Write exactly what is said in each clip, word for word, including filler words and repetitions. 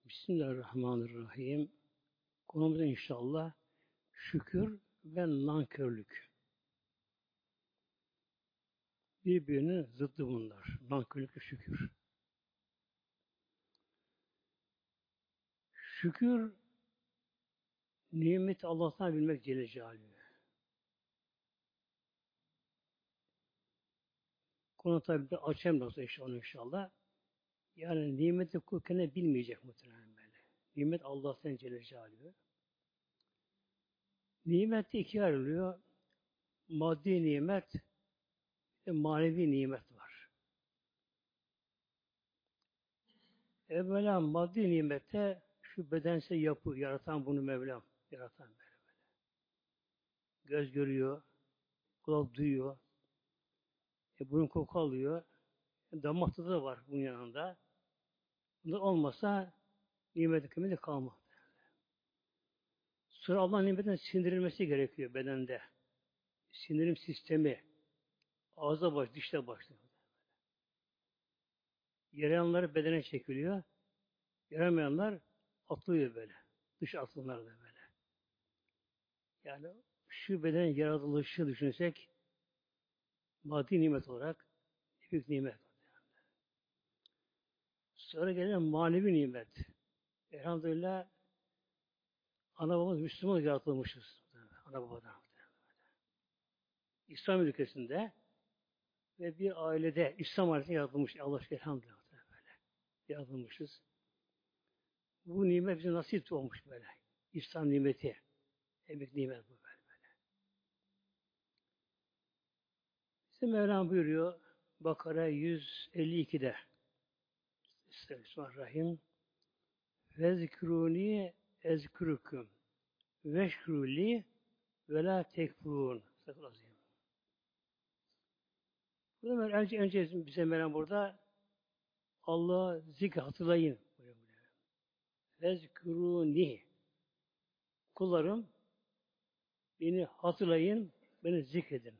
Bismillahirrahmanirrahim. Konumuz inşallah şükür ve nankörlük. Birbirinin zıddı bunlar. Nankörlük ve şükür. Şükür nimeti Allah'tan bilmek Celle Celaluhu. Konu tabi de açayım nasıl inşallah inşallah. Yani nimeti kul kendine bilmeyecek muhtemelen böyle. Nimet Allah'tan Celle Celaluhu. Nimet ikiye ayrılıyor. Maddi nimet ve manevi nimet var. Evvela maddi nimette şu bedensel yapı yaratan bunu Mevlam yaratan böyle böyle. Göz görüyor, kulak duyuyor, e, burun koku alıyor, e, damak tadı da var bunun yanında. Bunlar olmasa nimet kıymeti kalmaz. Sonra Allah nimetin sindirilmesi gerekiyor bedende. Sindirim sistemi ağza baş, dişle başlıyor. Yarayanlar bedene çekiliyor. Yaramayanlar atılıyor böyle. Dış atımlar da böyle. Yani şu bedenin yaratılışı düşünsek maddi nimet olarak büyük nimet. Sonra gelen manevi nimet. Elhamdülillah ana babamız Müslüman yaratılmışız. Ana babadan. İslam ülkesinde ve bir ailede İslam ailesinde yaratılmış. Allah aşkına elhamdülillah böyle. Yaratılmışız. Bu nimet bize nasip olmuş böyle. İslam nimeti. En büyük nimet bu böyle. böyle. İşte Mevlam buyuruyor Bakara yüz elli ikide Bismillahirrahmanirrahim. Vezkuruni ezkurukum veşkuruli ve la tekfurun. Sakın Burada önce, önce bize Mevlam burada Allah zikri hatırlayın. Vezkuruni kullarım beni hatırlayın, beni zikredin.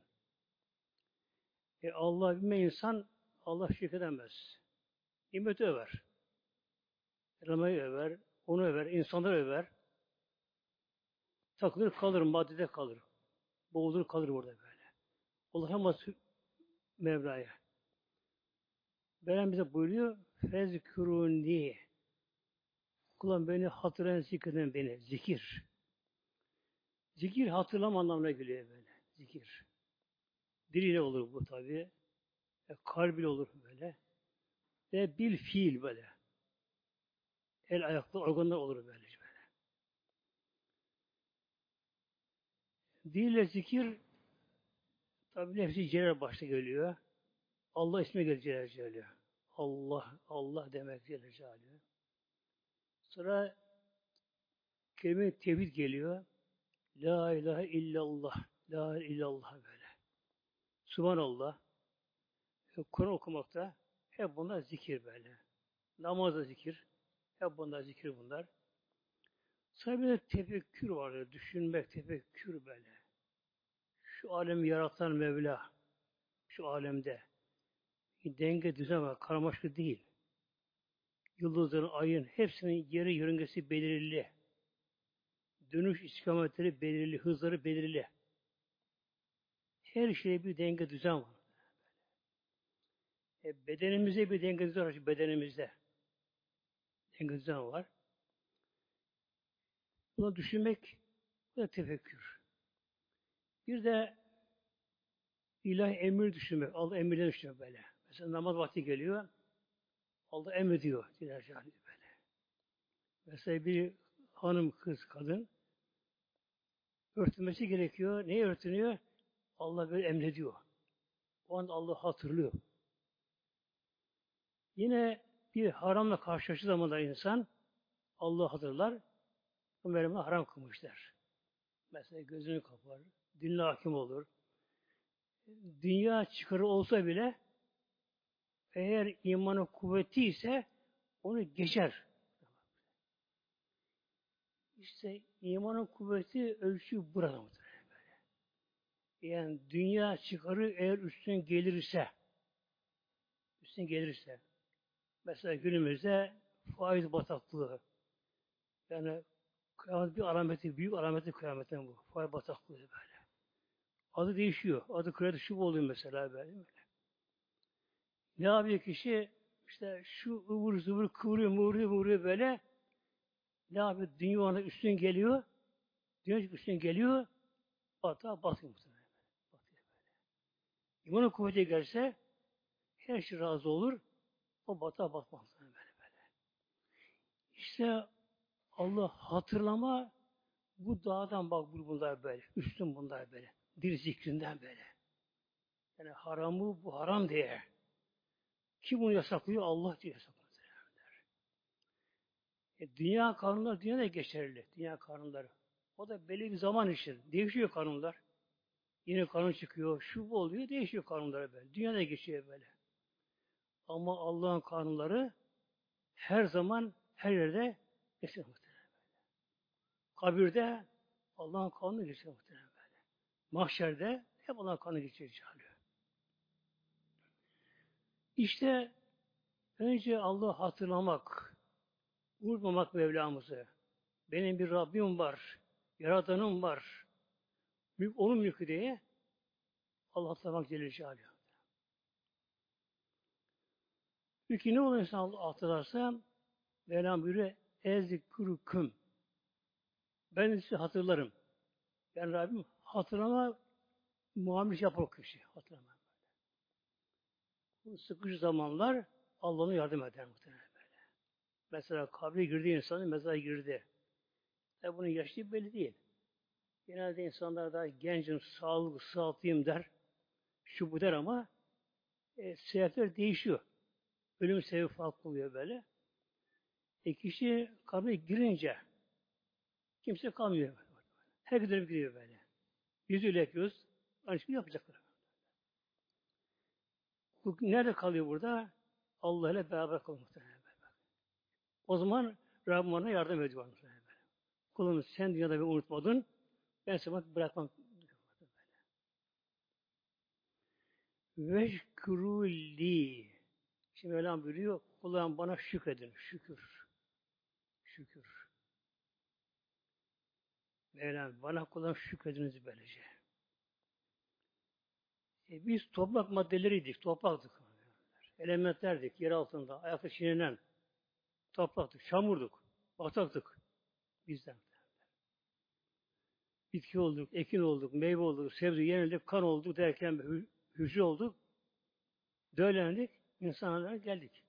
E Allah bilmeyen insan Allah şükredemez. Nimeti över. Elmayı över, onu över, insanları över. Takılır kalır, maddede kalır. Boğulur kalır burada böyle. Ulaşamaz Mevla'ya. Mevlam bize buyuruyor, fezkuruni. Kulağım beni hatırlayan zikreden beni. Zikir. Zikir hatırlama anlamına geliyor böyle. Zikir. Diliyle olur bu tabi. E, kalbiyle olur böyle. Ve bil fiil böyle. El ayaklı organlar olur böyle. böyle. Dille zikir tabi nefsi celal başta geliyor. Allah ismi geliyor Celal. Allah, Allah demek Celal. Sonra kelime tevhid geliyor. La ilahe illallah. La ilahe illallah böyle. Subhanallah. Kur'an okumakta hep bunlar zikir böyle. Namazda zikir. Hep bunlar zikir bunlar. Sonra bir de tefekkür var. Düşünmek, tefekkür böyle. Şu alemi yaratan Mevla şu alemde denge düzen var. Karmaşık değil. Yıldızların, ayın hepsinin yeri yörüngesi belirli. Dönüş istikametleri belirli, hızları belirli. Her şeye bir denge düzen var. E, bedenimizde bir denge düzen var. Bedenimizde denge düzen var. Bunu düşünmek, bu da tefekkür. Bir de ilahi emir düşünmek. Allah emirleri düşünmek böyle. Mesela namaz vakti geliyor. Allah emrediyor. Böyle. Mesela bir hanım, kız, kadın örtünmesi gerekiyor. Neye örtünüyor? Allah böyle emrediyor. O anda Allah hatırlıyor. Yine bir haramla karşılaştığı zaman da insan Allah hatırlar. Bu Mevlam'ı haram kılmışlar. Mesela gözünü kapar, dinle hakim olur. Dünya çıkarı olsa bile eğer imanı kuvveti ise onu geçer. İşte imanın kuvveti ölçü burada mıdır? Böyle. Yani dünya çıkarı eğer üstüne gelirse üstüne gelirse mesela günümüzde faiz bataklığı Yani kıyamet bir alameti, büyük alameti kıyametten bu. Fay bataklığı böyle. Adı değişiyor. Adı kredi şu oluyor mesela böyle. böyle. Ne yapıyor kişi? İşte şu ıvır zıvır kıvırıyor, mıvırıyor, mıvırıyor böyle. Ne yapıyor? Dünya ona üstün geliyor. Dünya üstün geliyor. Batağa batıyor muhtemelen. Batıyor böyle. İmanın kuvveti gelse her şey razı olur. O batağa batmaz böyle böyle. İşte Allah hatırlama bu dağdan bak bunlar böyle. Üstün bunlar böyle. Dil zikrinden böyle. Yani haramı bu haram diye. Kim bunu yasaklıyor? Allah diye yasaklıyor. E, dünya kanunları dünyada geçerli. Dünya kanunları. O da belli bir zaman için. Değişiyor kanunlar. Yeni kanun çıkıyor. Şu bu oluyor. Değişiyor kanunları böyle. Dünyada geçiyor böyle. Ama Allah'ın kanunları her zaman her yerde geçiyor muhtemelen. Kabirde Allah'ın kanunu geçiyor muhtemelen böyle. Mahşerde hep Allah'ın kanunu geçiyor. İşte önce Allah'ı hatırlamak, unutmamak Mevlamızı. Benim bir Rabbim var, Yaradanım var. Mülk onun mülkü diye Allah hatırlamak Celle Celaluhu. Peki ne olur insan Allah hatırlarsa Mevlam buyuruyor ezkürüküm. Ben de sizi hatırlarım. Ben Rabbim hatırlama muamelesi yapar o kişi. Hatırlama. Bu sıkıcı zamanlar Allah'ın yardım eder muhtemelen böyle. Mesela kabre girdiği insanın mezara girdi. Tabi bunun yaşlı belli değil. Genelde insanlar da gencim, sağlıklı, sağlıklıyım der. Şu bu der ama e, sebepler değişiyor. Ölüm sebebi farklı oluyor böyle. E kişi kabre girince kimse kalmıyor. Herkes dönüp gidiyor böyle. Yüzüyle yapıyoruz. Aynı şeyi yapacaklar. Bu nerede kalıyor burada? Allah ile beraber kalıyor muhtemelen. O zaman Rabbim ona yardım ediyor muhtemelen. Kulum sen dünyada beni unutmadın. Ben seni bırakmam. Veşkuruli. Şimdi Mevlam buyuruyor. Kulağım bana şükredin. Şükür. Şükür. Mevlam bana kulağım şükrediniz böylece. E biz toprak maddeleriydik. Topraktık. Elementlerdik. Yer altında. Ayakta çiğnenen. Topraktık. Çamurduk. Bataktık. Bizden. Bitki olduk. Ekin olduk. Meyve olduk. Sebze yenildik. Kan olduk derken hü hücre olduk. Döllendik. İnsanlara geldik.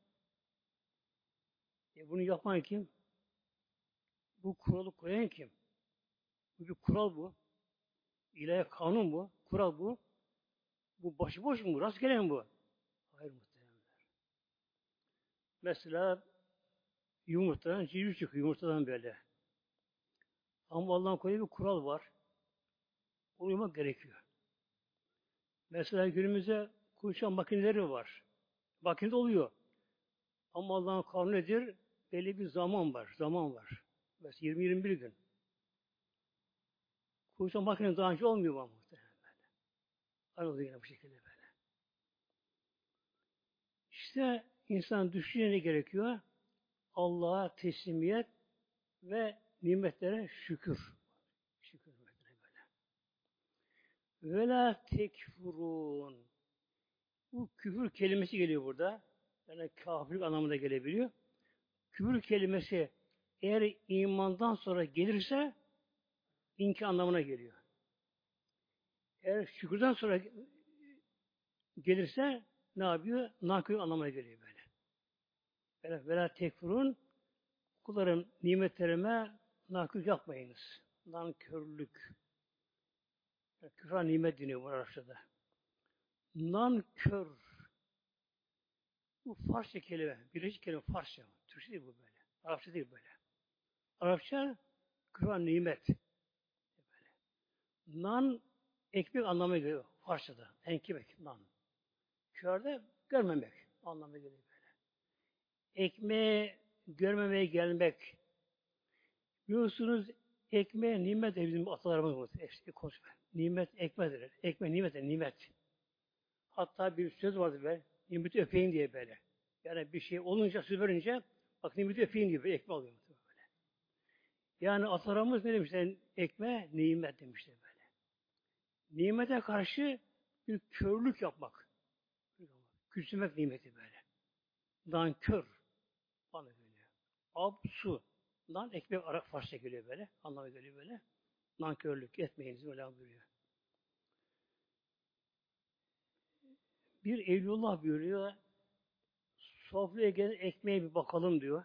E bunu yapan kim? Bu kuralı koyan kim? Bu bir kural bu. İlahi kanun bu. Kural bu. Bu başıboş mu? Rastgele mi bu? Hayır muhtemelenler. Mesela yumurtadan civciv çıkıyor. Yumurtadan böyle. Ama Allah'ın koyduğu bir kural var. Onu uymak gerekiyor. Mesela günümüzde kuşan makineleri var. Makinede oluyor. Ama Allah'ın kanunu nedir? Belli bir zaman var. Zaman var. Mesela yirmi yirmi bir gün. Kuşan makine daha önce olmuyor bu muhtemelen böyle. Aynı oluyor yine bu şekilde böyle. İşte insan düşünce ne gerekiyor? Allah'a teslimiyet ve nimetlere şükür. Şükür nimetlere böyle. Ve la tekfurun. Bu küfür kelimesi geliyor burada. Yani kafirlik anlamında gelebiliyor. Küfür kelimesi eğer imandan sonra gelirse inkar anlamına geliyor. Eğer şükürden sonra gelirse ne yapıyor? Nankör anlamına geliyor böyle. Böyle vela tekfurun kullarım nimetlerime nankör yapmayınız. Nankörlük. Yani küfür nimet deniyor bu Arapçada. Nankör. Bu Farsça kelime. Birleşik kelime Farsça. Türkçe değil bu böyle. Arapça değil böyle. Arapça küfür nimet. Böyle. Nan ekmek anlamına geliyor Farsçada. Enkibek, nan. Kürde görmemek anlamına geliyor böyle. Ekmeği görmemeye gelmek. Biliyorsunuz ekmeğe nimet de bizim atalarımız var. Eski konuşma. Nimet ekmektir. Ekmek nimet de nimet. Hatta bir söz vardı böyle. Nimeti öpeyim diye böyle. Yani bir şey olunca söz verince bak nimeti öpeyim diye böyle ekmek alıyor böyle. Yani atalarımız ne demişler? Ekmeğe nimet demişler böyle. Nimete karşı bir körlük yapmak. Küçülmek nimeti böyle. Nankör. Bana geliyor. Ab, su. Lan ekmek Arap Farsça geliyor böyle. Anlamı geliyor böyle. Nankörlük etmeyiniz böyle buyuruyor. Bir Evliullah buyuruyor. Sofraya gelen ekmeğe bir bakalım diyor.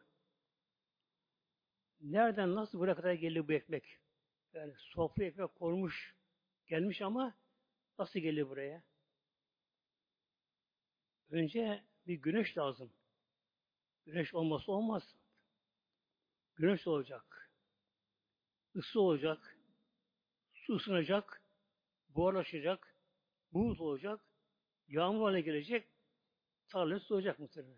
Nereden nasıl buraya kadar geliyor bu ekmek? Yani sofraya ekmek kormuş gelmiş ama nasıl geliyor buraya? Önce bir güneş lazım. Güneş olmazsa olmaz. Güneş olacak. Isı olacak. Su ısınacak. Buharlaşacak. Buğut olacak. Yağmur haline gelecek. Tarlaya soğuyacak muhtemelen.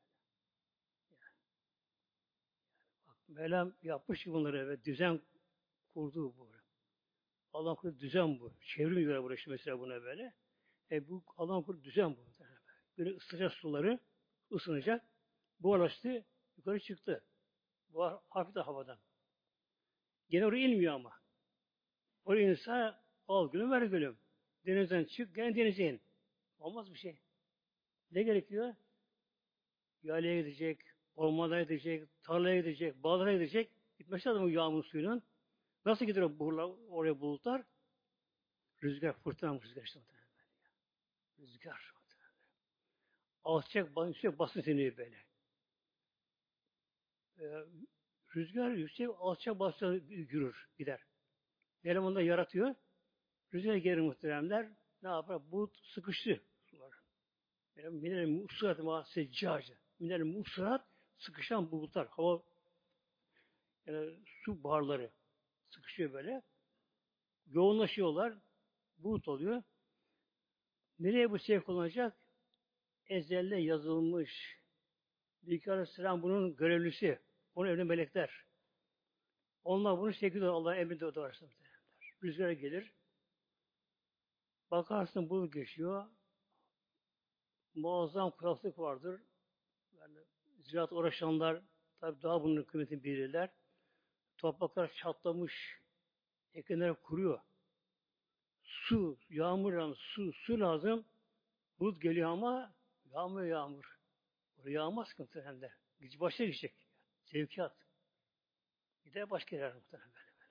Bak, Mevlam yapmış ki bunları ve düzen kurdu bu. Allah kurdu düzen bu. Çevrim göre burası mesela buna böyle. E bu Allah kurdu düzen bu. Böyle ısıtacak suları ısınacak. Buharlaştı. Yukarı çıktı. Buhar hafif de havadan. Gene oraya inmiyor ama. Oraya inse al gülüm ver gülüm. Denizden çık gene denize in. Olmaz bir şey. Ne gerekiyor? Yaylaya gidecek, ormana gidecek, tarlaya gidecek, bağlara gidecek. Gitmesi lazım o yağmur suyunun. Nasıl gidiyor burla, oraya bulutlar? Rüzgar, fırtına rüzgar işte. Rüzgar. Alçak, yüksek basınç deniyor böyle. Ee, rüzgar yüksek, alçak basınç yürür, gider. Elemanı da yaratıyor. Rüzgar gelir muhteremler. Ne yapar? Bulut sıkıştı sular. Minel musrat ma seccace. Minel musrat sıkışan bulutlar. Hava yani su buharları sıkışıyor böyle. Yoğunlaşıyorlar. Bulut oluyor. Nereye bu sevk olacak? Ezelde yazılmış. Büyük Aleyhisselam bunun görevlisi. Onun evli melekler. Onlar bunu şekilde Allah'ın emrinde doğarsın. Rüzgara gelir. Bakarsın bulut geçiyor. Muazzam kuraklık vardır. Yani ziraat uğraşanlar tabi daha bunun kıymetini bilirler. Topraklar çatlamış, ekinler kuruyor. Su, yağmur lazım, su, su lazım. Bulut geliyor ama yağmur yağmur. Oraya yağmaz sıkıntı hem de. Güç başa gidecek. Sevkiyat. Gider başka yerler muhtemelen böyle böyle.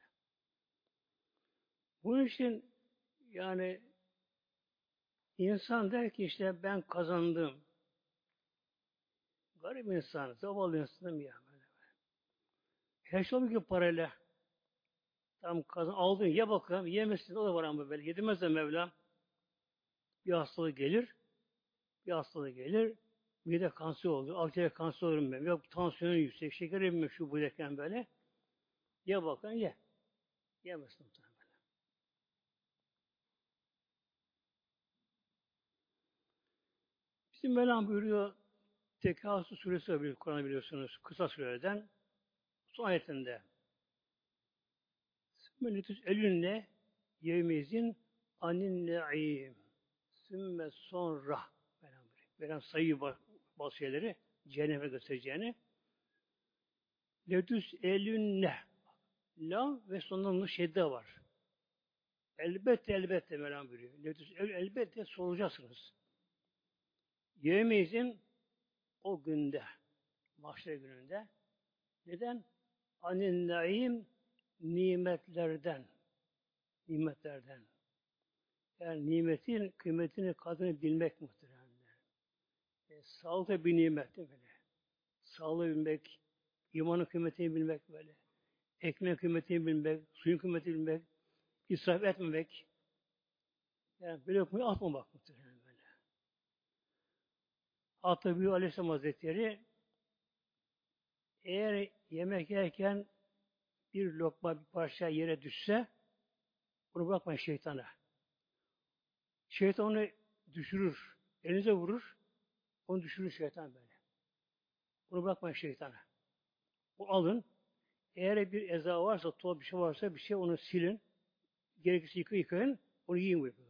Bunun için yani insan der ki işte ben kazandım. Garip insan, zavallı insanım ya böyle. Her şey olmuyor ki parayla. Tam kazan, aldın ye bakalım, yemezsin o da var ama böyle. Yedimez de Mevlam. Bir hastalık gelir, bir hastalık gelir, mide kanser olur, akciğer kanser olur ben. Yok tansiyonu yüksek, şekerim mi şu bu derken böyle. Ye bakalım ye. Yemezsin muhtemelen böyle. Bizim Mevlam buyuruyor, Tekasü suresi var Kur'an'ı biliyorsunuz, kısa süreden. Son ayetinde. Sümmelitus elünle yevmezin anin ne'im. Sümme sonra. Mevlam buyuruyor. Mevlam sayıyor bazı şeyleri, cehenneme göstereceğini. Letüs elünne. Lam ve sonunda şedde var. Elbette elbette Mevlam buyuruyor. Letüs el, elbette soracaksınız. Yevmeyizin o günde, mahşer gününde. Neden? Anin naim nimetlerden. Nimetlerden. Yani nimetin kıymetini, kadını bilmek muhtemelen. E, sağlık da bir nimet değil mi? Böyle. Sağlığı bilmek, imanın kıymetini bilmek böyle. Ekmeğin kıymetini bilmek, suyun kıymetini bilmek, israf etmemek. Yani böyle lokmayı atmamak muhtemelen böyle. Hatta Büyük Aleyhisselam Hazretleri eğer yemek yerken bir lokma, bir parça yere düşse bunu bırakmayın şeytana. Şeytan onu düşürür. Elinize vurur. Onu düşürür şeytan böyle. Bunu bırakmayın şeytana. O alın. Eğer bir eza varsa, tuhaf bir şey varsa bir şey onu silin. Gerekirse yıkayın, yıkayın. Onu yiyin buyuruyor.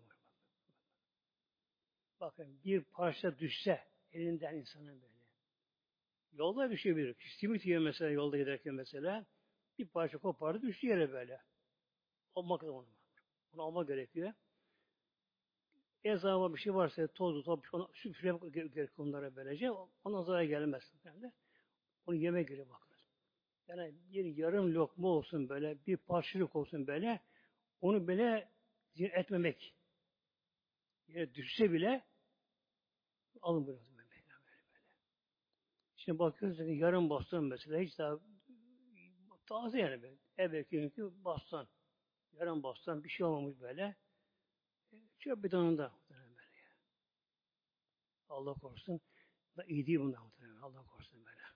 Bakın bir parça düşse elinden insanın böyle. Yolda bir şey verir. Simit yiyor mesela yolda giderken mesela. Bir parça kopardı, düştü yere böyle. Almak lazım onu. Bunu almak gerekiyor. Ezaba bir şey varsa tozlu top, onu süpürmek gerekiyor onlara böylece. Ondan zarar gelmez. Yani. Onu yemek göre bakılır. Yani bir yarım lokma olsun böyle, bir parçalık olsun böyle, onu böyle zin etmemek. Yere düşse bile alın böyle. böyle, böyle. Şimdi bakıyoruz ki yarım baston mesela hiç daha taze yani böyle. Evvelki günkü baston. Yarım baston bir şey olmamış böyle. Çöp bidonunda muhtemelen böyle. Yani. Allah korusun. Da iyi değil bunlar muhtemelen. Allah korusun böyle.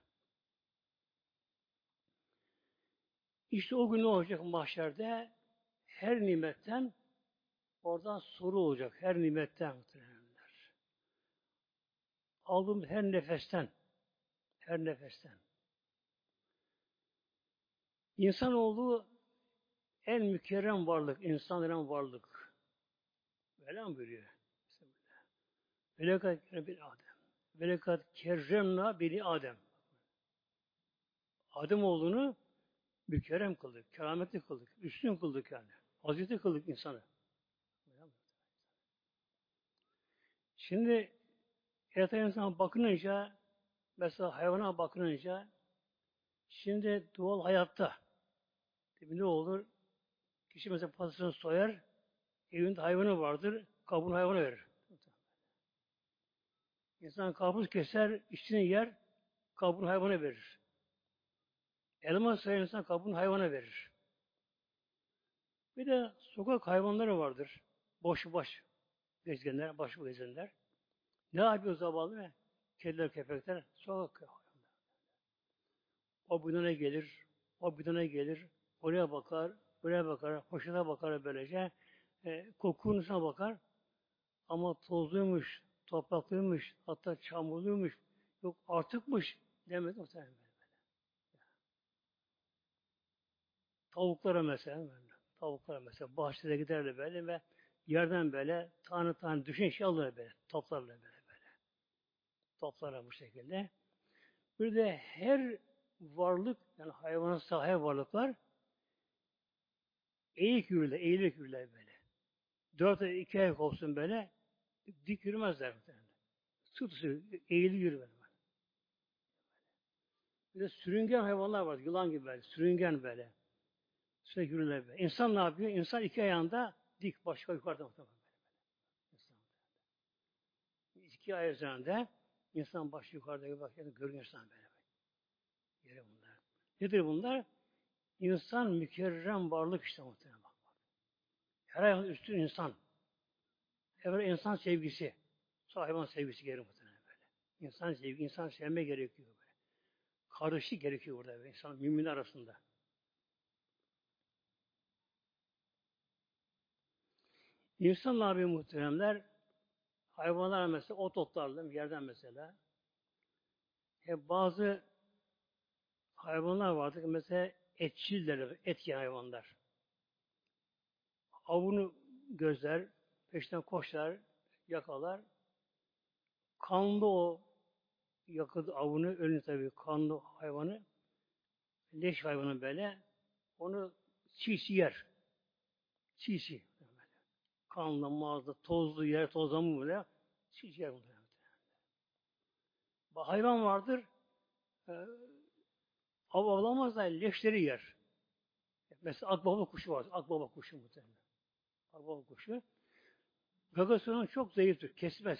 İşte o gün ne olacak mahşerde? Her nimetten oradan soru olacak. Her nimetten muhtemelenler. Aldığımız her nefesten, her nefesten. İnsanoğlu en mükerrem varlık, insan denen varlık. Böyle mi buyuruyor? Velekat bir Adem. Velekat kerremna beni Adem. Adem oğlunu mükerrem kıldık, kerametli kıldık, üstün kıldık yani. Hazreti kıldık insanı. Şimdi yatan insana bakınınca, mesela hayvana bakınınca, şimdi doğal hayatta tabii ne olur? Kişi mesela patasını soyar, evinde hayvanı vardır, kabuğunu hayvana verir. İnsan karpuz keser, içini yer, kabuğunu hayvana verir. Elma soyar insan kabuğunu hayvana verir. Bir de sokak hayvanları vardır. Boş baş gezenler, baş gezenler. Ne yapıyor zavallı? Kediler, köpekler, sokak hayvanları. O bidona gelir, o bidona gelir, oraya bakar, buraya bakar, poşete bakar böylece, e, kokusuna bakar, ama tozluymuş, topraklıymış, hatta çamurluymuş, yok artıkmış demedi muhtemelen böyle. Tavuklara mesela, böyle. Tavuklara mesela bahçede giderler böyle ve yerden böyle tane tane düşen şey alırlar böyle, toplarlar böyle böyle. Toplarlar bu şekilde. Bir de her varlık, yani hayvana sahip varlıklar eğik yürürler, eğilerek yürürler böyle. Dört ay, iki ayak olsun böyle, dik yürümezler muhtemelen. Sırt üstü eğili yürürler. Bir de sürüngen hayvanlar var, yılan gibi böyle, sürüngen böyle. Sürekli yürürler böyle. İnsan ne yapıyor? İnsan iki ayağında dik, başka yukarıda muhtemelen böyle. İnsan. İki ayağı üzerinde, insan başı yukarıda bak, yani görünüyor insan böyle. Yere bunlar. Nedir bunlar? İnsan mükerrem varlık işte muhtemelen bak. Her hayvan üstün insan. Evvel insan sevgisi. Sonra hayvan sevgisi gerekiyor muhtemelen böyle. İnsan sevgi, insan sevme gerekiyor böyle. Kardeşlik gerekiyor burada böyle. İnsan mümin arasında. İnsanlar bir muhteremler, hayvanlar mesela ot otlarla yerden mesela. E bazı hayvanlar vardır mesela etçiller, et yiyen hayvanlar. Avını gözler, peşinden koşar, yakalar. Kanlı o yakaladı avını, ölünü tabii kanlı hayvanı, leş hayvanı böyle, onu çiğ yer. Çiğ kanlı, mağazda, tozlu yer, tozlamı böyle, çiğ yer bunlar. Hayvan vardır, e, av avlamaz da leşleri yer. Mesela akbaba kuşu var. Akbaba kuşu muhtemelen. Akbaba kuşu. Gagasyonu çok zayıftır. Kesmez.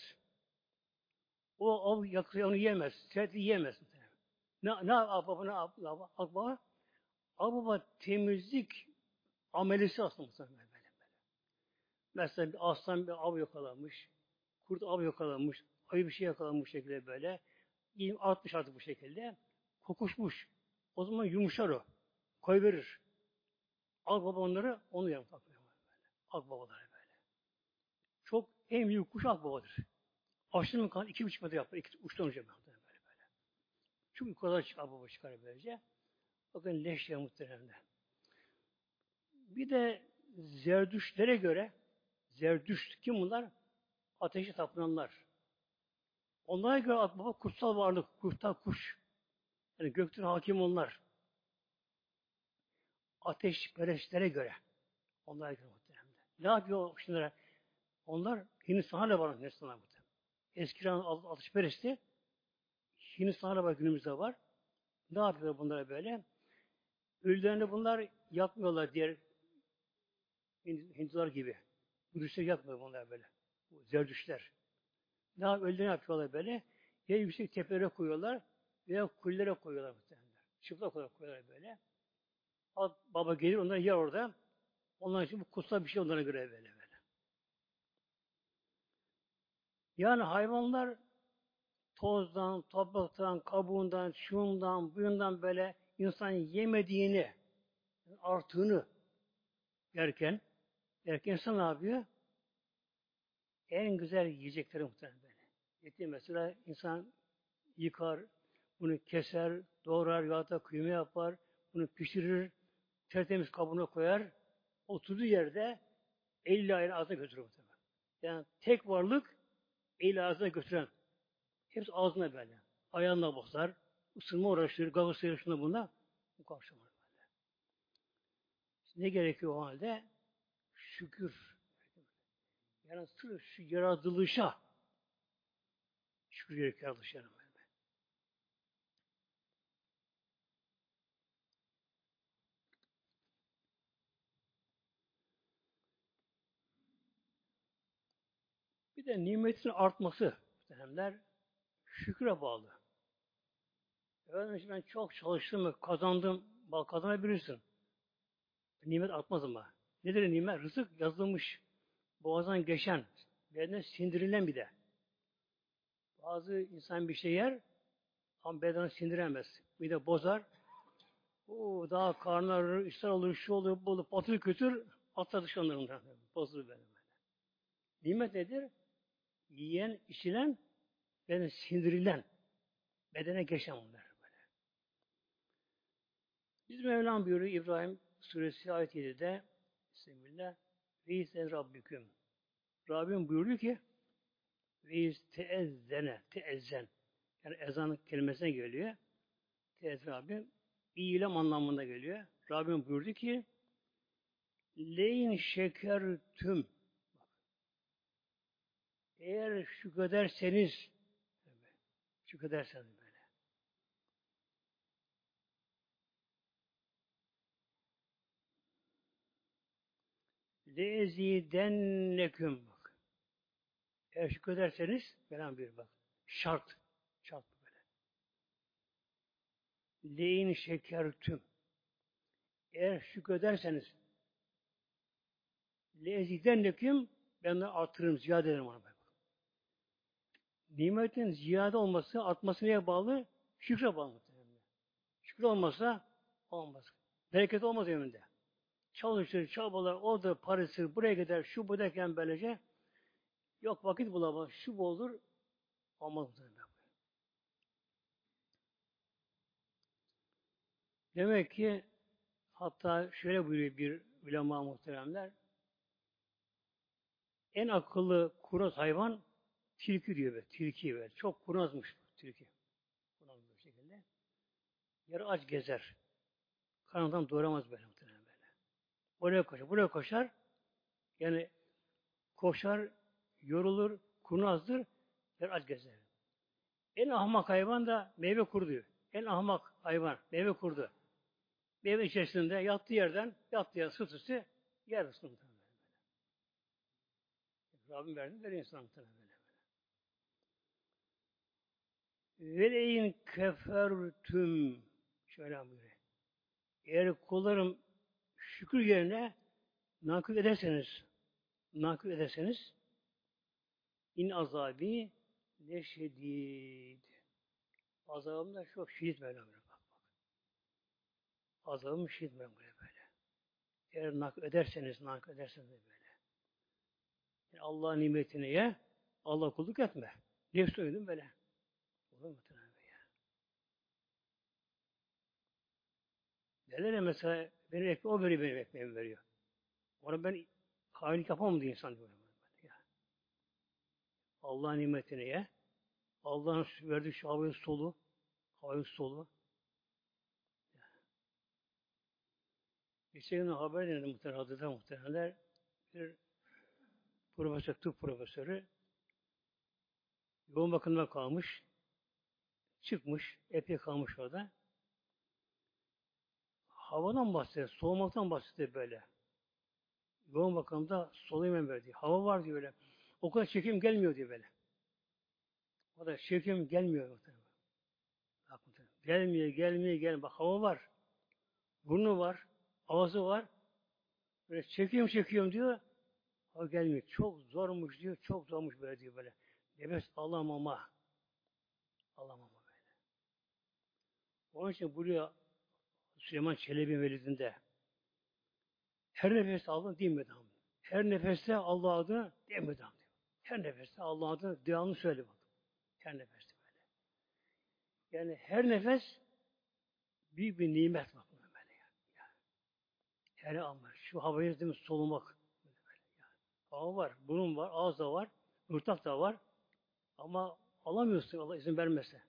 O av yakıyor, onu yemez. Sert yiyemez. Muhtemelen. Ne, ne akbaba, ne akbaba? Akbaba, akbaba temizlik amelisi aslında muhtemelen. Böyle, böyle. Mesela bir aslan bir av yakalamış. Kurt av yakalamış. Ayı bir şey yakalamış şekilde böyle. Artmış artık bu şekilde. Kokuşmuş. O zaman yumuşar o. Koyverir. Akbaba onları onu yer. Akbabalar böyle. Çok en büyük kuş akbabadır. Aşırı kan iki buçuk metre yapar. İki uçtan uca böyle böyle. Çok yukarıdan çıkar akbaba çıkar böylece. Bakın leş ya muhteremde. Bir de Zerdüştlere göre Zerdüşt kim bunlar? Ateşe tapınanlar. Onlara göre akbaba kutsal varlık, kutsal kuş. Yani göktün hakim onlar. ateşperestlere göre. Onlara göre muhtemelen. Ne yapıyor şunlara? Onlar Hindistan'a var Hindistan'a muhtemelen. Eskiden ateşperestti. Hindistan'a var günümüzde var. Ne yapıyorlar bunlara böyle? Ölülerini bunlar yakmıyorlar diğer Hindular gibi. Budistler yakmıyor bunlar böyle. Bu Zerdüştler. Ne yap, ölülerini yapıyorlar böyle? Ya yüksek tepelere koyuyorlar veya kulelere koyuyorlar muhtemelen. Çıplak olarak koyuyorlar böyle. Al, baba gelir onları yer orada. Onlar için bu kutsal bir şey onlara göre böyle böyle. Yani hayvanlar tozdan, topraktan, kabuğundan, şundan, buyundan böyle insan yemediğini, artığını yerken, yerken insan ne yapıyor? En güzel yiyecekleri muhtemelen böyle. Eti mesela insan yıkar, bunu keser, doğrar ya da kıyma yapar, bunu pişirir, tertemiz kabına koyar, oturduğu yerde elle ayağını ağzına götürür muhtemelen. Yani tek varlık elle ağzına götüren. Hepsi ağzına böyle. Ayağına basar, ısınma uğraştırır, gavur şuna buna. Bu karşılar böyle. İşte ne gerekiyor o halde? Şükür. Yani sırf şu yaratılışa şükür gerekiyor yaratılışa. Bir de nimetin artması muhtemelenler şükre bağlı. Efendim ben çok çalıştım, kazandım, bal kazanabilirsin. Nimet artmaz ama. Nedir nimet? Rızık yazılmış, boğazdan geçen, bedene sindirilen bir de. Bazı insan bir şey yer, ama bedeni sindiremez. Bir de bozar. O daha karnı ağrır, işler olur, şu olur, bu olur, patır kötür, atla dışarılarından. Bozulur böyle. Nimet nedir? Yiyen, içilen, bedene sindirilen, bedene geçen bunlar. Böyle. Bizim Mevlam buyuruyor İbrahim Suresi ayet yedide Bismillah Reisen Rabbüküm. Rabbim buyuruyor ki Reis teezzene, teezzen. Yani ezan kelimesine geliyor. Teezzen Rabbim iyilem anlamında geliyor. Rabbim buyurdu ki leyin şeker tüm. Eğer şükrederseniz şükrederseniz böyle. Lezidenneküm bak. Eğer şükrederseniz falan bir bak. Şart. Şart böyle. Leyin şeker tüm. Eğer şükrederseniz lezidenneküm ben de artırırım, ziyade ederim ona. Bak. Nimetin ziyade olması, artması neye bağlı? Şükre bağlı. Şükür olmasa olmaz. Bereket olmaz önünde. Çalışır, çabalar, o da parası, buraya gider, şu bu derken böylece yok vakit bulamaz, şu bu olur, olmaz. Demek ki hatta şöyle buyuruyor bir ulema muhteremler, en akıllı kurnaz hayvan tilki diyor be, tilki be. Çok kurnazmış tilki. Kurnaz bu şekilde. Yarı aç gezer. Karnından doyuramaz böyle muhterem böyle. Oraya koşar, buraya koşar. Yani koşar, yorulur, kurnazdır, yarı aç gezer. En ahmak hayvan da meyve kurdu. En ahmak hayvan meyve kurdu. Meyve içerisinde yattığı yerden yattığı yer sırt üstü yer ısınır. Rabbim verdi, veriyor insan muhtemelen böyle. Veleyin kefertüm şöyle buyuruyor. Eğer kullarım şükür yerine nakıl ederseniz nakıl ederseniz in azabi leşedid. Azabım da çok şiddet böyle bak bak. Azabım şiddet böyle böyle. Eğer nakıl ederseniz nakıl ederseniz böyle. Yani Allah'ın nimetini ye, Allah kulluk etme. Nefsi öldüm böyle. Olur mu tabi ya? Neler ya mesela benim ekmeği, o veriyor benim ekmeğimi veriyor. Ona ben hainlik yapamam diye insan diyor. Ya. Allah'ın nimetini ye. Allah'ın verdiği şu havayı solu. Havayı solu. Ya. Geçen gün haber dinledim muhtemelen, Adı'da muhtemelenler. Bir profesör, tıp profesörü yoğun bakımda kalmış. Çıkmış. Epey kalmış orada. Havadan bahsediyor. Soğumaktan bahsediyor böyle. Yoğun bakımda soluyum böyle diyor. Hava var diyor böyle. O kadar çekim gelmiyor diyor böyle. O da çekim gelmiyor muhtemelen. Bak muhtemelen. Gelmiyor, gelmiyor, gelmiyor. Bak hava var. Burnu var. Ağzı var. Böyle çekiyorum çekiyorum diyor. Hava gelmiyor. Çok zormuş diyor. Çok zormuş böyle diyor böyle. Nefes alamama. Alamama böyle. Onun için buraya Süleyman Çelebi Velidi'nde her nefeste Allah demedi ama. Her nefeste Allah adını demedi ama. Her nefeste Allah adını devamlı söyle bak. Her nefeste böyle. Yani her nefes büyük bir nimet bak böyle yani. Yani her an var. Şu havayı değil mi, solumak. Böyle böyle yani. Hava var, burun var, ağız da var, gırtlak da var. Ama alamıyorsun Allah izin vermese.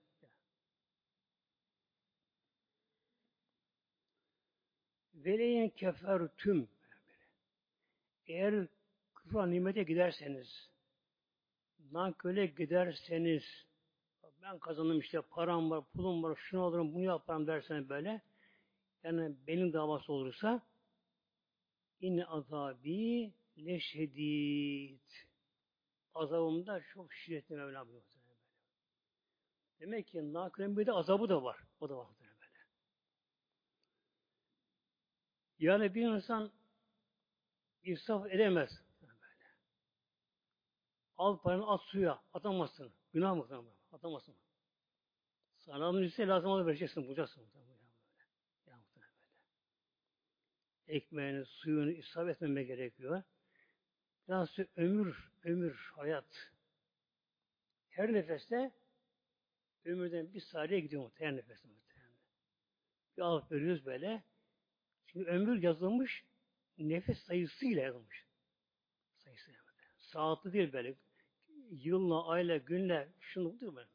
Veleyen kefer tüm. Eğer küfür nimete giderseniz, nanköle giderseniz, ben kazandım işte, param var, pulum var, şunu alırım, bunu yaparım derseniz böyle, yani benim davası olursa, inne azabi leşedid. Azabımda çok şiddetli Mevla buyuruyor. Demek ki nankölün bir de azabı da var. O da var böyle. Yani bir insan israf edemez. Böyle. Al paranı at suya. Atamazsın. Günah mı? Atamazsın. Sana onun üstüne lazım olduğu vereceksin. Bulacaksın. Böyle. Ya, böyle. Ekmeğini, suyunu israf etmeme gerekiyor. Biraz ömür, ömür, hayat. Her nefeste ömürden bir saniye gidiyor muhtemelen. Her nefeste muhtemelen. Bir alıp veriyoruz böyle. Şimdi ömür yazılmış, nefes sayısıyla yazılmış. Sayısıyla. Saatli değil böyle. Yılla, ayla, günle, şunu değil böyle.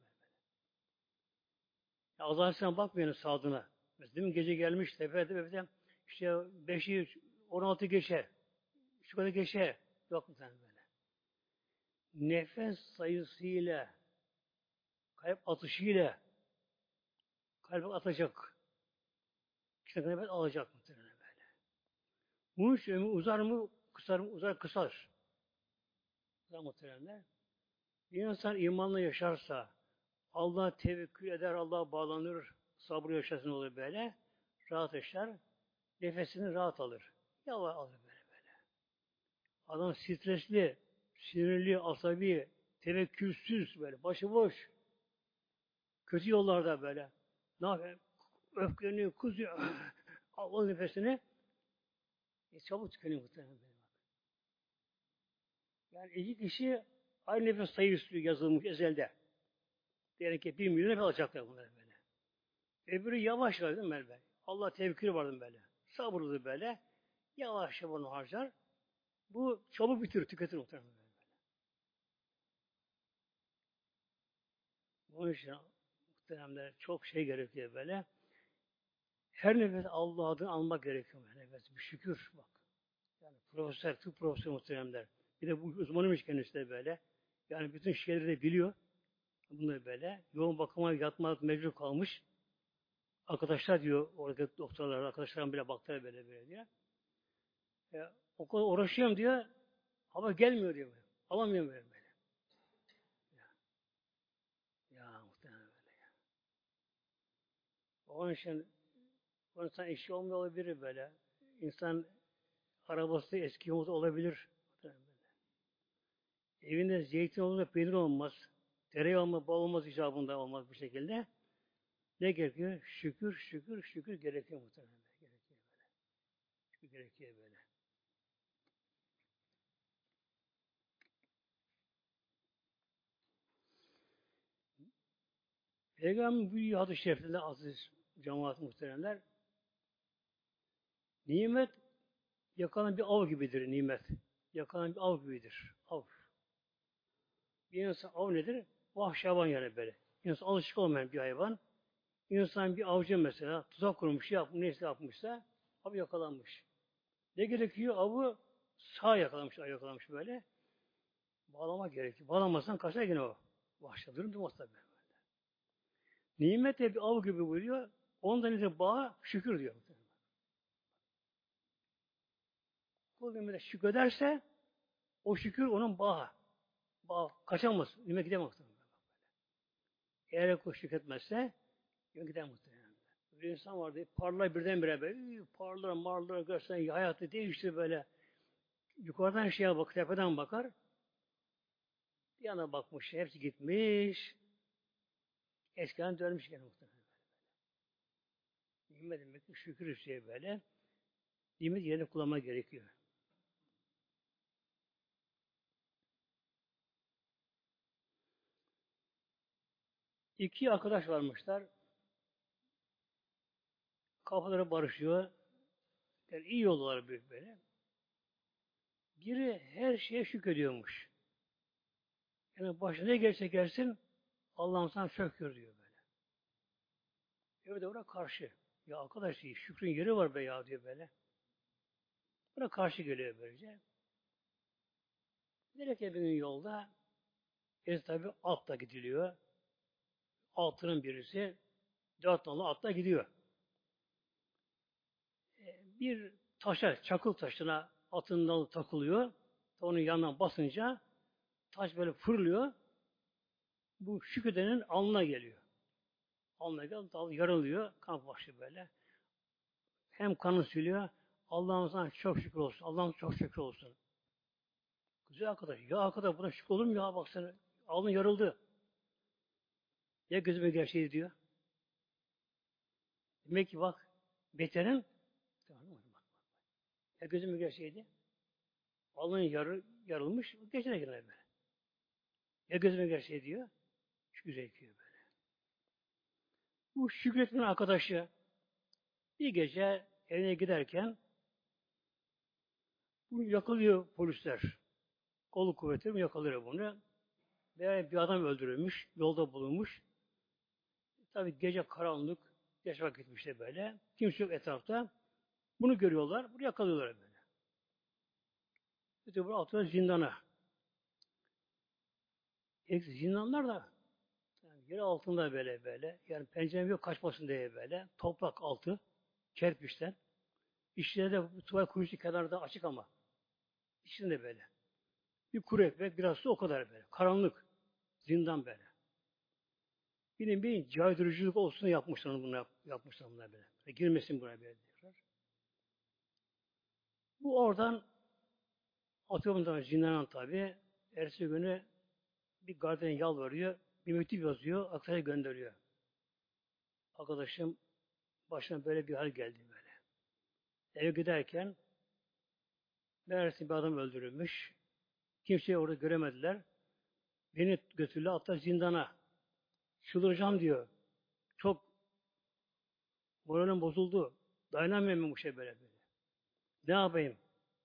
Ya Allah'ın sen bakmıyorsun saatine. Mesela değil mi? Gece gelmiş tepede tepede işte beşi on altı geçe. Şu kadar geçe. Yok mu sen böyle? Nefes sayısıyla kalp atışıyla kalp atacak. İşte nefes alacak muhtemelen böyle. Bunun için ömür uzar mı? Kısar mı? Uzar kısar. Uzar muhtemelen. Bir insan imanla yaşarsa, Allah'a tevekkül eder, Allah'a bağlanır, sabrı yaşasın olur böyle, rahat yaşar, nefesini rahat alır. Yavaş alır böyle böyle. Adam stresli, sinirli, asabi, tevekkülsüz böyle, başıboş, kötü yollarda böyle. Ne yapıyor? Öfkeleniyor, kızıyor. Allah nefesini e, çabuk tükeniyor muhtemelen böyle. Yani iki kişi aynı nefes sayısı yazılmış ezelde. Diyelim ki bir milyon nefes alacaklar bunlar böyle. Öbürü yavaş var değil mi böyle? Allah tevkili vardı böyle. Sabırlı böyle. Yavaşça bunu harcar. Bu çabuk bitirir, tüketir muhtemelen böyle. Bunun için muhtemelen çok şey gerekiyor böyle. Her nefes Allah adını almak gerekiyor. Her nefes. Bir şükür bak. Yani profesör, tıp profesörü muhteremler. Bir de bu uzmanıymış kendisi de böyle. Yani bütün şeyleri de biliyor. Bunları böyle. Yoğun bakıma yatmak mecbur kalmış. Arkadaşlar diyor, oradaki doktorlar, arkadaşlarım bile baktılar böyle böyle diye. E, o kadar uğraşıyorum diyor, ama gelmiyor diyor. Böyle. Alamıyorum böyle. böyle. Ya, ya muhtemelen böyle ya. Onun için o insan işi olmuyor olabilir böyle. İnsan arabası eski yolda olabilir. Muhtemelen böyle. Evinde zeytin olmaz, peynir olmaz. Tereyağı olmaz, bal olmaz icabında olmaz bu şekilde. Ne gerekiyor? Şükür, şükür, şükür gerekiyor muhtemelen. Gerekiyor böyle. Şükür gerekiyor böyle. Peygamber büyüğü hadis-i şerifinde aziz cemaat muhteremler, nimet yakalan bir av gibidir nimet. Yakalan bir av gibidir. Av. Bir insan av nedir? Vahşi hayvan yani böyle. İnsan alışık olmayan bir hayvan. İnsan bir avcı mesela tuzak kurmuş, yapmış, neyse yapmışsa av yakalanmış. Ne gerekiyor? Avı sağ yakalamış, ay yakalamış böyle. Bağlamak gerekiyor. Bağlamazsan kaçar yine o. Vahşi durum durmaz tabii. Nimet de bir av gibi buyuruyor. Ondan önce bağa şükür diyor. Kul nimete şükrederse o şükür onun bağı. Bağ kaçamaz. Nimet gidemez. Eğer o şükretmezse nimet gidemez muhtemelen. Bir insan vardı. Parlar birdenbire böyle. Parlar marlar görsen hayatı değişti böyle. Yukarıdan şeye bak, tepeden bakar. Bir yana bakmış. Hepsi gitmiş. Eskiden dönmüş gene muhtemelen. Nimet demek ki şükür şey böyle. Nimet yerine kullanmak gerekiyor. İki arkadaş varmışlar. Kafaları barışıyor. Yani iyi yollar büyük böyle. Biri her şeye şükrediyormuş. Yani başına ne gelirse gelsin Allah'ım sana şükür diyor böyle. Öbürü de ona karşı. Ya arkadaş iyi, şükrün yeri var be ya diyor böyle. Buna karşı geliyor böylece. Derken bir gün yolda e tabi atla gidiliyor. Altının birisi dört nolu atla gidiyor. E, bir taşa, çakıl taşına atın dalı takılıyor. Onun yanından basınca taş böyle fırlıyor. Bu şükredenin alnına geliyor. Alnına geliyor, dal yarılıyor. Kan başlıyor böyle. Hem kanı siliyor. Allah'ım sana çok şükür olsun. Allah'ım çok şükür olsun. Güzel arkadaş. Ya arkadaş buna şükür olur mu ya? Baksana. Alnın yarıldı. Ya gözüme gerçeği diyor. Demek ki bak beterin ya gözüme gerçeğiydi. Alnın yarı, yarılmış. Geçene gene böyle. Ya gözüme gerçeği diyor. Şükür ediyor böyle. Bu şükretmenin arkadaşı bir gece evine giderken bunu yakalıyor polisler. Kolu kuvvetli mi yakalıyor bunu. Veya bir adam öldürülmüş, yolda bulunmuş. Tabi gece karanlık, geç vakit işte böyle. Kimse yok etrafta. Bunu görüyorlar, bunu yakalıyorlar böyle. İşte bunu atıyorlar zindana. E, zindanlar da yani yer altında böyle böyle. Yani pencere yok kaçmasın diye böyle. Toprak altı, kerpiçten. İçleri de tuvalet kuyusu kenarda açık ama. İçinde böyle. Bir kuru ekmek, biraz su o kadar böyle. Karanlık. Zindan böyle. Yine bir caydırıcılık olsun yapmışlar bunu yap, yapmışlar bunlar böyle. böyle. Girmesin buraya böyle diyorlar. Bu oradan atıyorum da zindanan tabi. Ertesi günü bir gardiyan yalvarıyor. Bir mektup yazıyor. Aksaray'a gönderiyor. Arkadaşım başına böyle bir hal geldi böyle. Eve giderken meğerse bir adam öldürülmüş. Kimseyi orada göremediler. Beni götürdüler hatta zindana. Çıldıracağım diyor. Çok moralim bozuldu. Dayanamıyorum bu şey böyle böyle. Ne yapayım?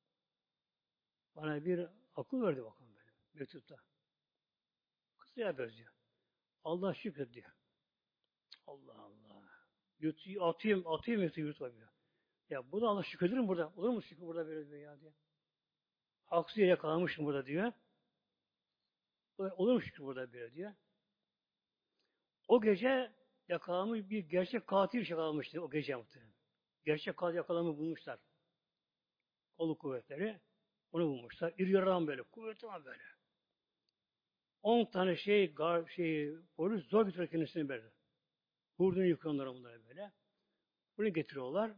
Bana bir akıl verdi bakalım böyle. Mektupta. Kısaya benziyor. Allah şükür diyor. Allah Allah. Yutuyor, atayım, atayım yutuyor, yutuyor. Ya bu da Allah şükür mü burada? Olur mu şükür burada böyle diyor ya diye. Haksız yere yakalanmışım burada diyor. Olur mu şükür burada böyle diyor. O gece yakalanmış bir gerçek katil yakalanmıştı o gece muhtemelen. Gerçek katil yakalanmış bulmuşlar. Kolu kuvvetleri. Onu bulmuşlar. İri yaradan böyle. Kuvvetli ama böyle. On tane şey, gar, şey, polis zor getiriyor kendisini böyle. Vurduğunu yıkıyorlar bunları böyle. Bunu getiriyorlar.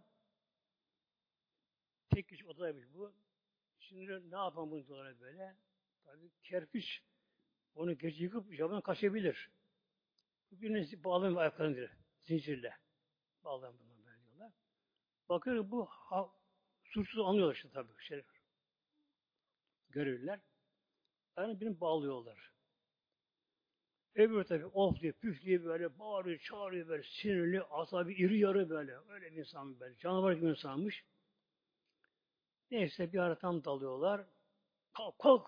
Tek kişi odaymış bu. Şimdi ne yapalım bunu diyorlar böyle. Tabii kerpiç onu gece yıkıp camdan kaçabilir. Birini bağlayın ayaklarını diyor. Zincirle. Bağlayın bunları böyle diyorlar. Bakıyor bu ha, suçsuz anlıyorlar işte tabii. Şey, görürler. Yani birini bağlıyorlar. Öbürü tabii of diye püf diye böyle bağırıyor, çağırıyor böyle sinirli, asabi, iri yarı böyle. Öyle bir insan böyle. Canavar gibi insanmış. Neyse bir ara tam dalıyorlar. Kalk kalk.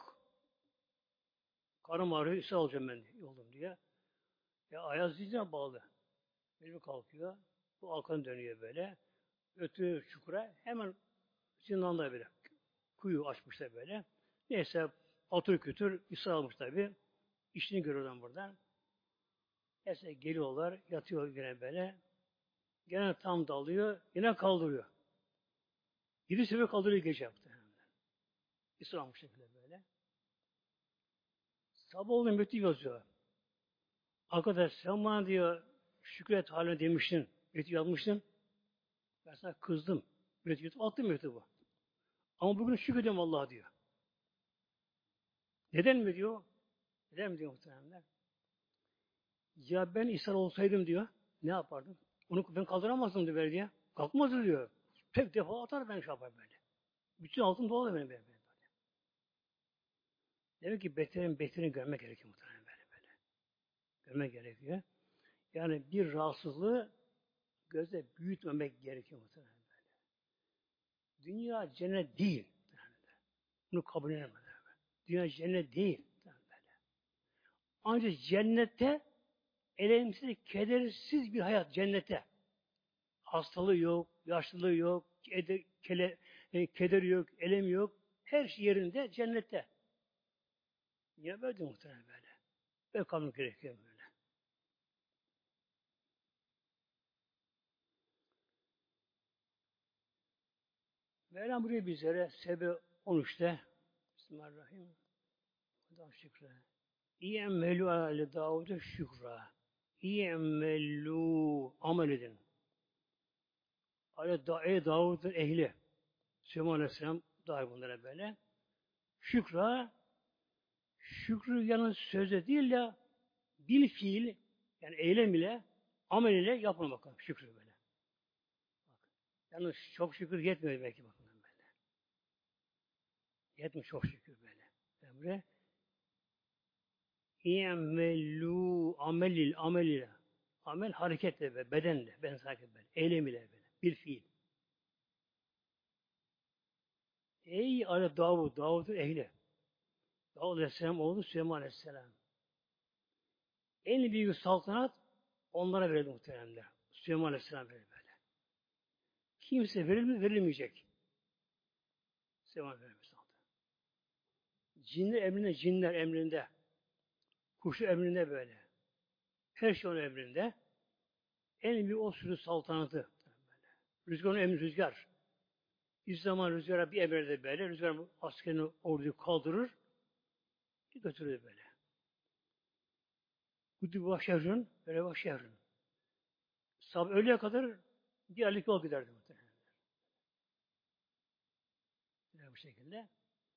Karım ağrıyor, İsa alacağım ben yolum diye. Ya ayağı zincirine bağlı. Mecbur kalkıyor. Bu arkanı dönüyor böyle. Ötüyor çukura. Hemen Zindanda böyle kuyu açmışlar böyle. Neyse atır kütür İsa almış tabi. İşini görüyorlar buradan. Neyse geliyorlar, yatıyor gene böyle. Gene tam dalıyor, yine kaldırıyor. Yedi sefer kaldırıyor gece yaptı. İsa almış şekilde böyle. Sabah olduğunda mektup yazıyor. Arkadaş sen bana diyor şükret haline demiştin. Mektup yazmıştın. Ben sana kızdım. Mektup attım mektubu. Ama bugün şükrediyorum Allah'a diyor. Neden mi diyor? Neden mi diyor muhtemelen? Ya ben İsa olsaydım diyor. Ne yapardım? Onu ben kaldıramazdım diyor diye. Kalkmazdı diyor. Tek defa atar ben şey yapar böyle. Bütün altın dolu benim böyle. böyle. Demek ki beterin beterini görmek gerekiyor muhtemelen böyle böyle. Görmek gerekiyor. Yani bir rahatsızlığı gözle büyütmemek gerekiyor muhtemelen böyle. Dünya cennet değil. Bunu kabul edemez. Dünya cennet değil. Böyle. Ancak cennette elemsiz, kedersiz bir hayat cennette. Hastalığı yok, yaşlılığı yok, keder, kele, e, keder yok, elem yok. Her şey yerinde cennette. Niye böyle muhtemelen böyle? Böyle kalmak gerekiyor böyle. Mevlam buraya bizlere Sebe on üçte Bismillahirrahmanirrahim. Daha şükre. İyi emmelu ale Davud'e şükra. İyi emmelu amel edin. Ale da ey Davud'un ehli. Süleyman Aleyhisselam dair bunlara böyle. Şükra şükrü yalnız sözde değil de bil fiil yani eylem ile amel ile yapın bakalım şükrü böyle. Bak. Yalnız çok şükür yetmiyor belki bakın böyle. Yetmiyor çok şükür böyle. Emre İ'melû amelil ameliyle. Amel hareketle ve bedenle. Ben sakin böyle. Eylem ile böyle. Bir fiil. Ey ale Davud, Davud'un ehli. Davud Aleyhisselam oğlu Süleyman Aleyhisselam. En büyük saltanat onlara verildi muhteremler. Süleyman Aleyhisselam verildi böyle. Kimse verir mi? Verilmeyecek. Süleyman verilmiş saltanat. Cinler emrinde, cinler emrinde. Kuşu emrinde böyle. Her şey onun emrinde. En büyük o sürü saltanatı. Böyle. Rüzgarın emri rüzgar. Bir zaman rüzgara bir emrede böyle. Rüzgar askerini orduyu kaldırır. Bir götürür böyle. Kudu baş şehrin, böyle baş şehrin. Sabah öğleye kadar bir aylık yol giderdi muhtemelen. Böyle bu şekilde.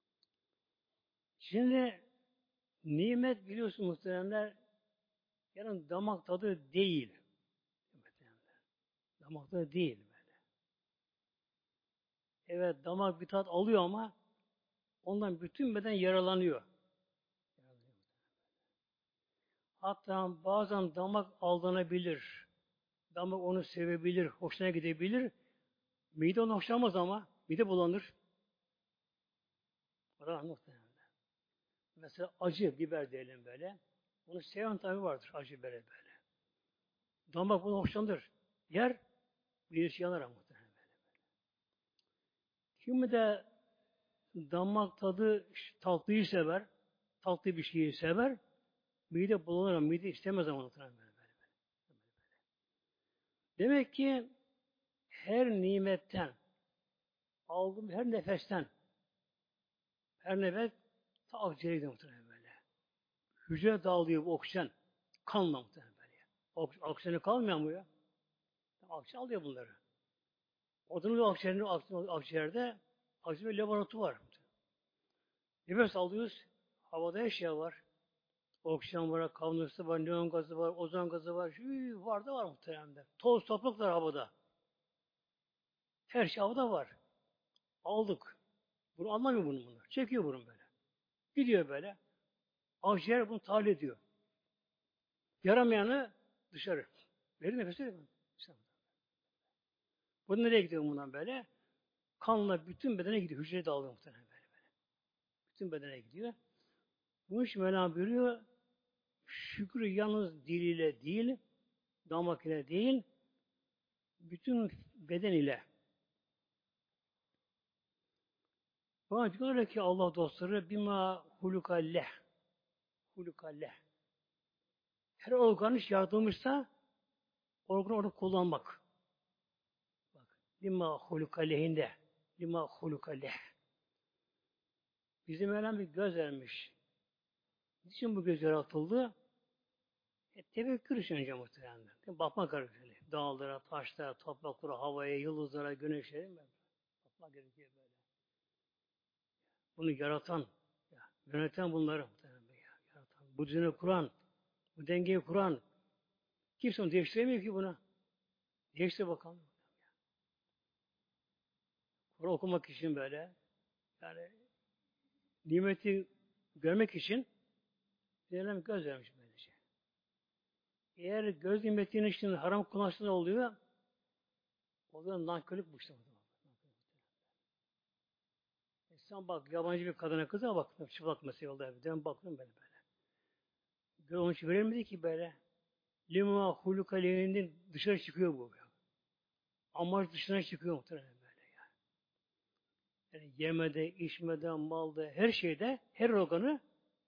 Şimdi nimet biliyorsun muhteremler yani damak tadı değil. Damak tadı değil böyle. Evet damak bir tat alıyor ama ondan bütün beden yaralanıyor. Hatta bazen damak aldanabilir. Damak onu sevebilir, hoşuna gidebilir. Mide onu hoşlanmaz ama mide bulanır. Bana muhtemelen. Mesela acı biber diyelim böyle. Onu seven tabi vardır acı biberi böyle. Damak bunu hoşlanır. Yer, birisi yanar ama muhtemelen böyle. Kimi de damak tadı tatlıyı sever, tatlı bir şeyi sever, mide bulanır ama mide istemez ama muhtemelen böyle, böyle, böyle. Demek ki her nimetten, aldığım her nefesten, her nefes ta akciğere gidiyor muhtemelen böyle. Hücre dağılıyor bu oksijen, kanla muhtemelen böyle. Oksijeni kalmıyor mu ya? Akciğer alıyor bunları. Odunun akciğerinde, akciğerde akciğer laboratuvar var. Nefes alıyoruz. Havada her şey var. Oksijen var, karbondioksit var, neon gazı var, ozon gazı var. Şu var da var muhtemelen. Toz topraklar havada. Her şey havada var. Aldık. Bunu anlamıyor bunu bunlar. Çekiyor bunu böyle. Gidiyor böyle. Akciğer bunu tahlil ediyor. Yaramayanı dışarı. Verin nefes veriyor. Bu nereye gidiyor bundan böyle? Kanla bütün bedene gidiyor. Hücreye dağılıyor muhtemelen böyle böyle. Bütün bedene gidiyor. Bu iş Mevlam buyuruyor. Şükrü yalnız diliyle değil, damak ile değil, bütün beden ile. Bana diyorlar ki Allah dostları bima hulukalleh. Hulukalleh. Her organ iş yaratılmışsa organı orada kullanmak. Bak. Bima hulukallehinde. Bima hulukalleh. Bizim Mevlam bir göz vermiş. Niçin bu göz yaratıldı? E, tefekkür için önce muhtemelen. Bakmak gerekiyor. Dağlara, taşlara, topraklara, havaya, yıldızlara, güneşe. Bakmak gerekiyor böyle. Bunu yaratan, ya, yöneten bunları muhtemelen. Ya, yaratan, bu düzeni kuran, bu dengeyi kuran, kimse onu değiştiremiyor ki buna. Değiştir bakalım. Kur'an okumak için böyle, yani nimeti görmek için Mevlam göz vermiş böylece. Eğer göz nimetinin için haram kullanışlı ne oluyor? O zaman nankörlük bu işte. E sen bak yabancı bir kadına kıza bak. Çıplak mesela yolda evden bakıyorum böyle böyle. Göz onun için verilmedi ki böyle. Lima huluka lehinin dışarı çıkıyor bu. Amaç dışına çıkıyor muhtemelen böyle yani. Yani yemede, içmede, malda, her şeyde, her organı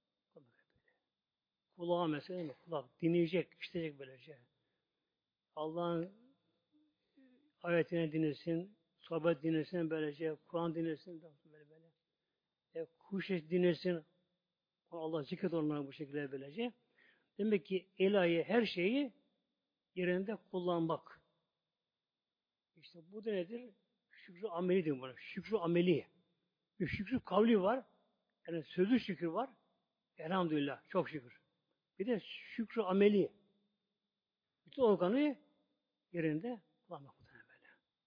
kulağa mesela değil mi? Kulak dinleyecek, işitecek böylece. Allah'ın ayetine dinlesin, sohbet dinlesin böylece, Kur'an dinlesin böyle böyle. E, kuş sesi dinlesin, Allah zikret onlara bu şekilde böylece. Demek ki ilahi her şeyi yerinde kullanmak. İşte bu da nedir? Şükrü ameli diyor buna. Şükrü ameli. Bir şükrü kavli var. Yani sözlü şükür var. Elhamdülillah. Çok şükür. Bir de şükrü ameli. Bütün organı yerinde kullanmak muhtemelen böyle.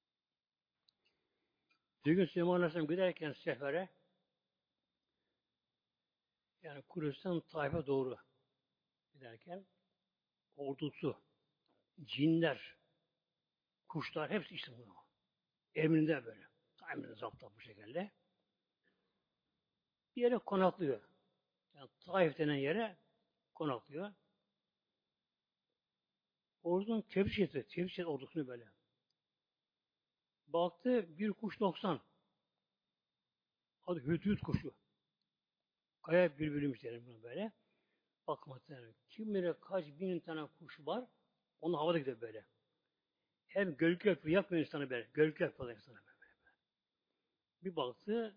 Bir gün Süleyman Aleyhisselam giderken sefere yani Kudüs'ten Taif'e doğru giderken ordusu, cinler, kuşlar hepsi işte bunu. Emrinde böyle. Emrinde zaptı bu şekilde. Bir yere konaklıyor. Yani Taif denen yere konaklıyor. Ordunun tebrik etti. Tebrik etti ordusunu böyle. Baktı bir kuş noksan. Adı hüt kuşu. Kaya bülbülümüş derim buna böyle. Bakmadan kim bilir kaç bin tane kuş var. Onu havada gidiyor böyle. Hem gölge yapıyor. Yapmıyor insanı böyle. Gölge yapıyor insanı böyle. Bir baktı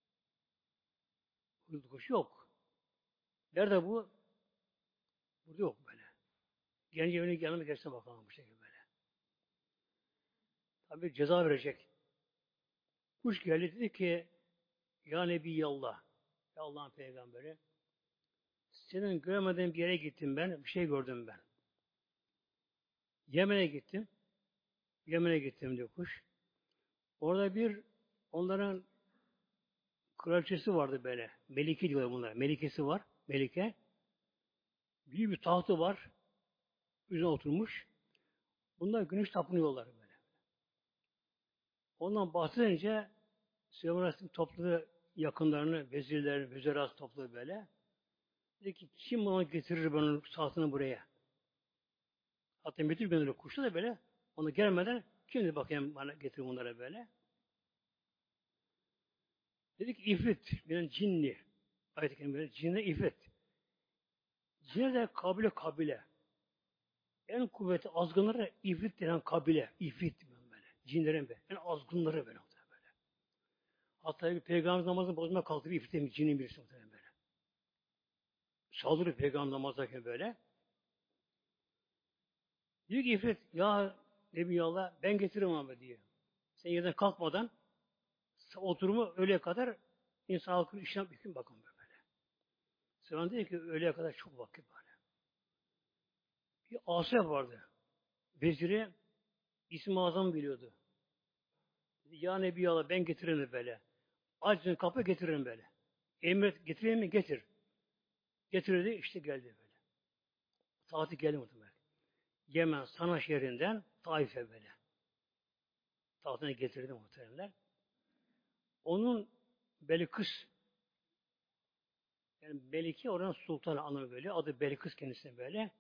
hüt kuşu yok. Nerede bu? Burada yok böyle. Genç evine yanına geçsin bakalım bu şekilde böyle. Tabi ceza verecek. Kuş geldi dedi ki ya Nebiyallah. Ya Allah'ın peygamberi. Senin görmediğin bir yere gittim ben. Bir şey gördüm ben. Yemen'e gittim. Yemen'e gittim diyor kuş. Orada bir onların kraliçesi vardı böyle. Melike diyorlar bunlar. Melikesi var. Melike. Büyük bir tahtı var. Üzerine oturmuş. Bunlar güneş tapınıyorlar böyle. Ondan bahsedince Süleyman Aleyhisselam topladı yakınlarını, vezirlerini, vezirası topladı böyle. Dedi ki kim bana getirir ben onun saatini buraya? Hatta Metin gönderdi kuşu da böyle. Onu gelmeden kim dedi bakayım bana getir bunlara böyle. Dedi ki ifrit, yani cinli. Ayet-i Kerime'de cinne ifrit. Cinne de kabile kabile. En kuvvetli azgınları ifrit denen kabile. İfrit böyle. Cinlerin be. En azgınları böyle. böyle. Hatta bir peygamber namazını bozmaya kalktı bir ifrit demiş. Cinin birisi muhtemelen böyle. Saldırıyor peygamber namazdayken böyle. Diyor ki ifrit ya Nebiyallah ben getiririm ama diyor. Sen yerden kalkmadan oturumu öğleye kadar insan halkının işine hüküm bakın böyle. Sonra dedi ki öğleye kadar çok vakit var. Bir Asya vardı. Veziri İsmi Azam biliyordu. Ya Nebiyallah ben getiririm böyle. Acını kapı getiririm böyle. Emret getireyim mi? Getir. Getirdi işte geldi böyle. Saati geldi muhtemelen. Yemen Sana şehrinden Taif'e böyle. Tahtına getirdi muhtemelen. Onun Belikıs yani Melike oranın sultanı anlamı böyle. Adı Belikıs kendisine böyle.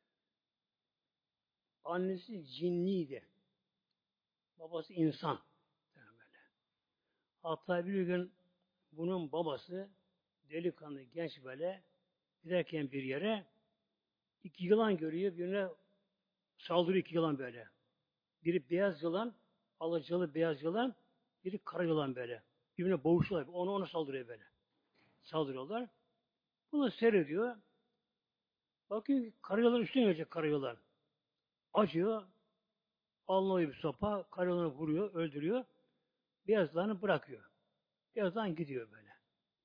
Annesi cinliydi. Babası insan. Yani böyle. Hatta bir gün bunun babası delikanlı genç böyle giderken bir yere iki yılan görüyor. Birine saldırıyor iki yılan böyle. Biri beyaz yılan, alacalı beyaz yılan, biri kara yılan böyle. Birbirine boğuşuyorlar. Onu ona saldırıyor böyle. Saldırıyorlar. Bunu seyrediyor. Bakıyor ki kara yılan üstüne gelecek kara yılan. Acıyor. Alnına bir sopa, kara yılanı vuruyor, öldürüyor. Beyaz yılanı bırakıyor. Beyaz yılan gidiyor böyle.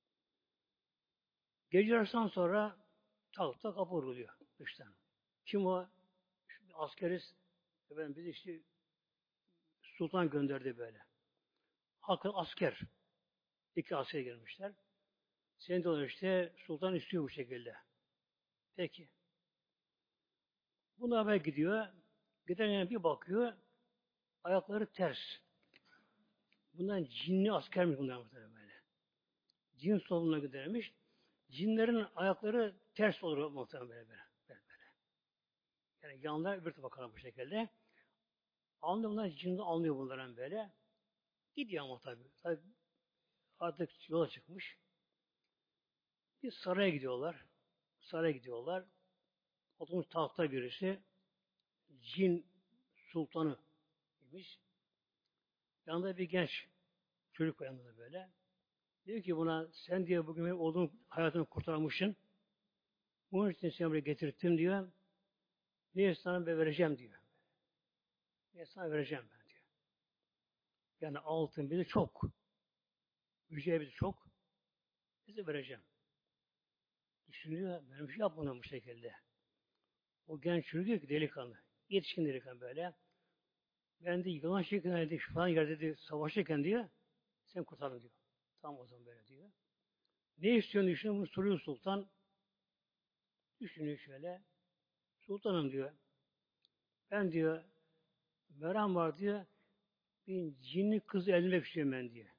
Gece yarısından sonra tavukta kapı vuruluyor dıştan. Kim o? Şimdi askeriz. Efendim biz işte sultan gönderdi böyle. Halkın asker. İki asker gelmişler. Senin de işte sultan istiyor bu şekilde. Peki. Buna haber gidiyor. Giderken bir bakıyor. Ayakları ters. Bundan cinli askermiş bunlar muhtemelen böyle. Cin soluna gidermiş. Cinlerin ayakları ters olur muhtemelen böyle böyle. böyle, böyle. Yani yanlar bir tarafa bu şekilde. Anlıyor bunlar, cin de anlıyor bunların böyle. Gidiyor ama tabii. Tabii artık yola çıkmış. Bir saraya gidiyorlar. Saraya gidiyorlar. Oturmuş tahtta birisi. Cin sultanı imiş. Yanında bir genç çocuk var yanında böyle. Diyor ki buna sen diyor bugün benim oğlum hayatını kurtarmışsın. Bunun için seni buraya getirttim diyor. Niye sana ben vereceğim diyor. Niye sana vereceğim ben diyor. Yani altın bir de çok. Müjde bir de çok. Size vereceğim. Düşünüyor. Ben bir şey yapmadım bu şekilde. O genç çocuk diyor ki delikanlı. Yetişkin delikanlı böyle. Ben de yılan şeklinde şu falan yerde de savaşırken diyor. Sen kurtardın diyor. Tamam o zaman böyle diyor. Ne istiyorsun düşünüyor. Bunu soruyor sultan. Düşünüyor şöyle. Sultanım diyor. Ben diyor meram var diyor. Bir cinli kızı elmek istiyorum ben diye.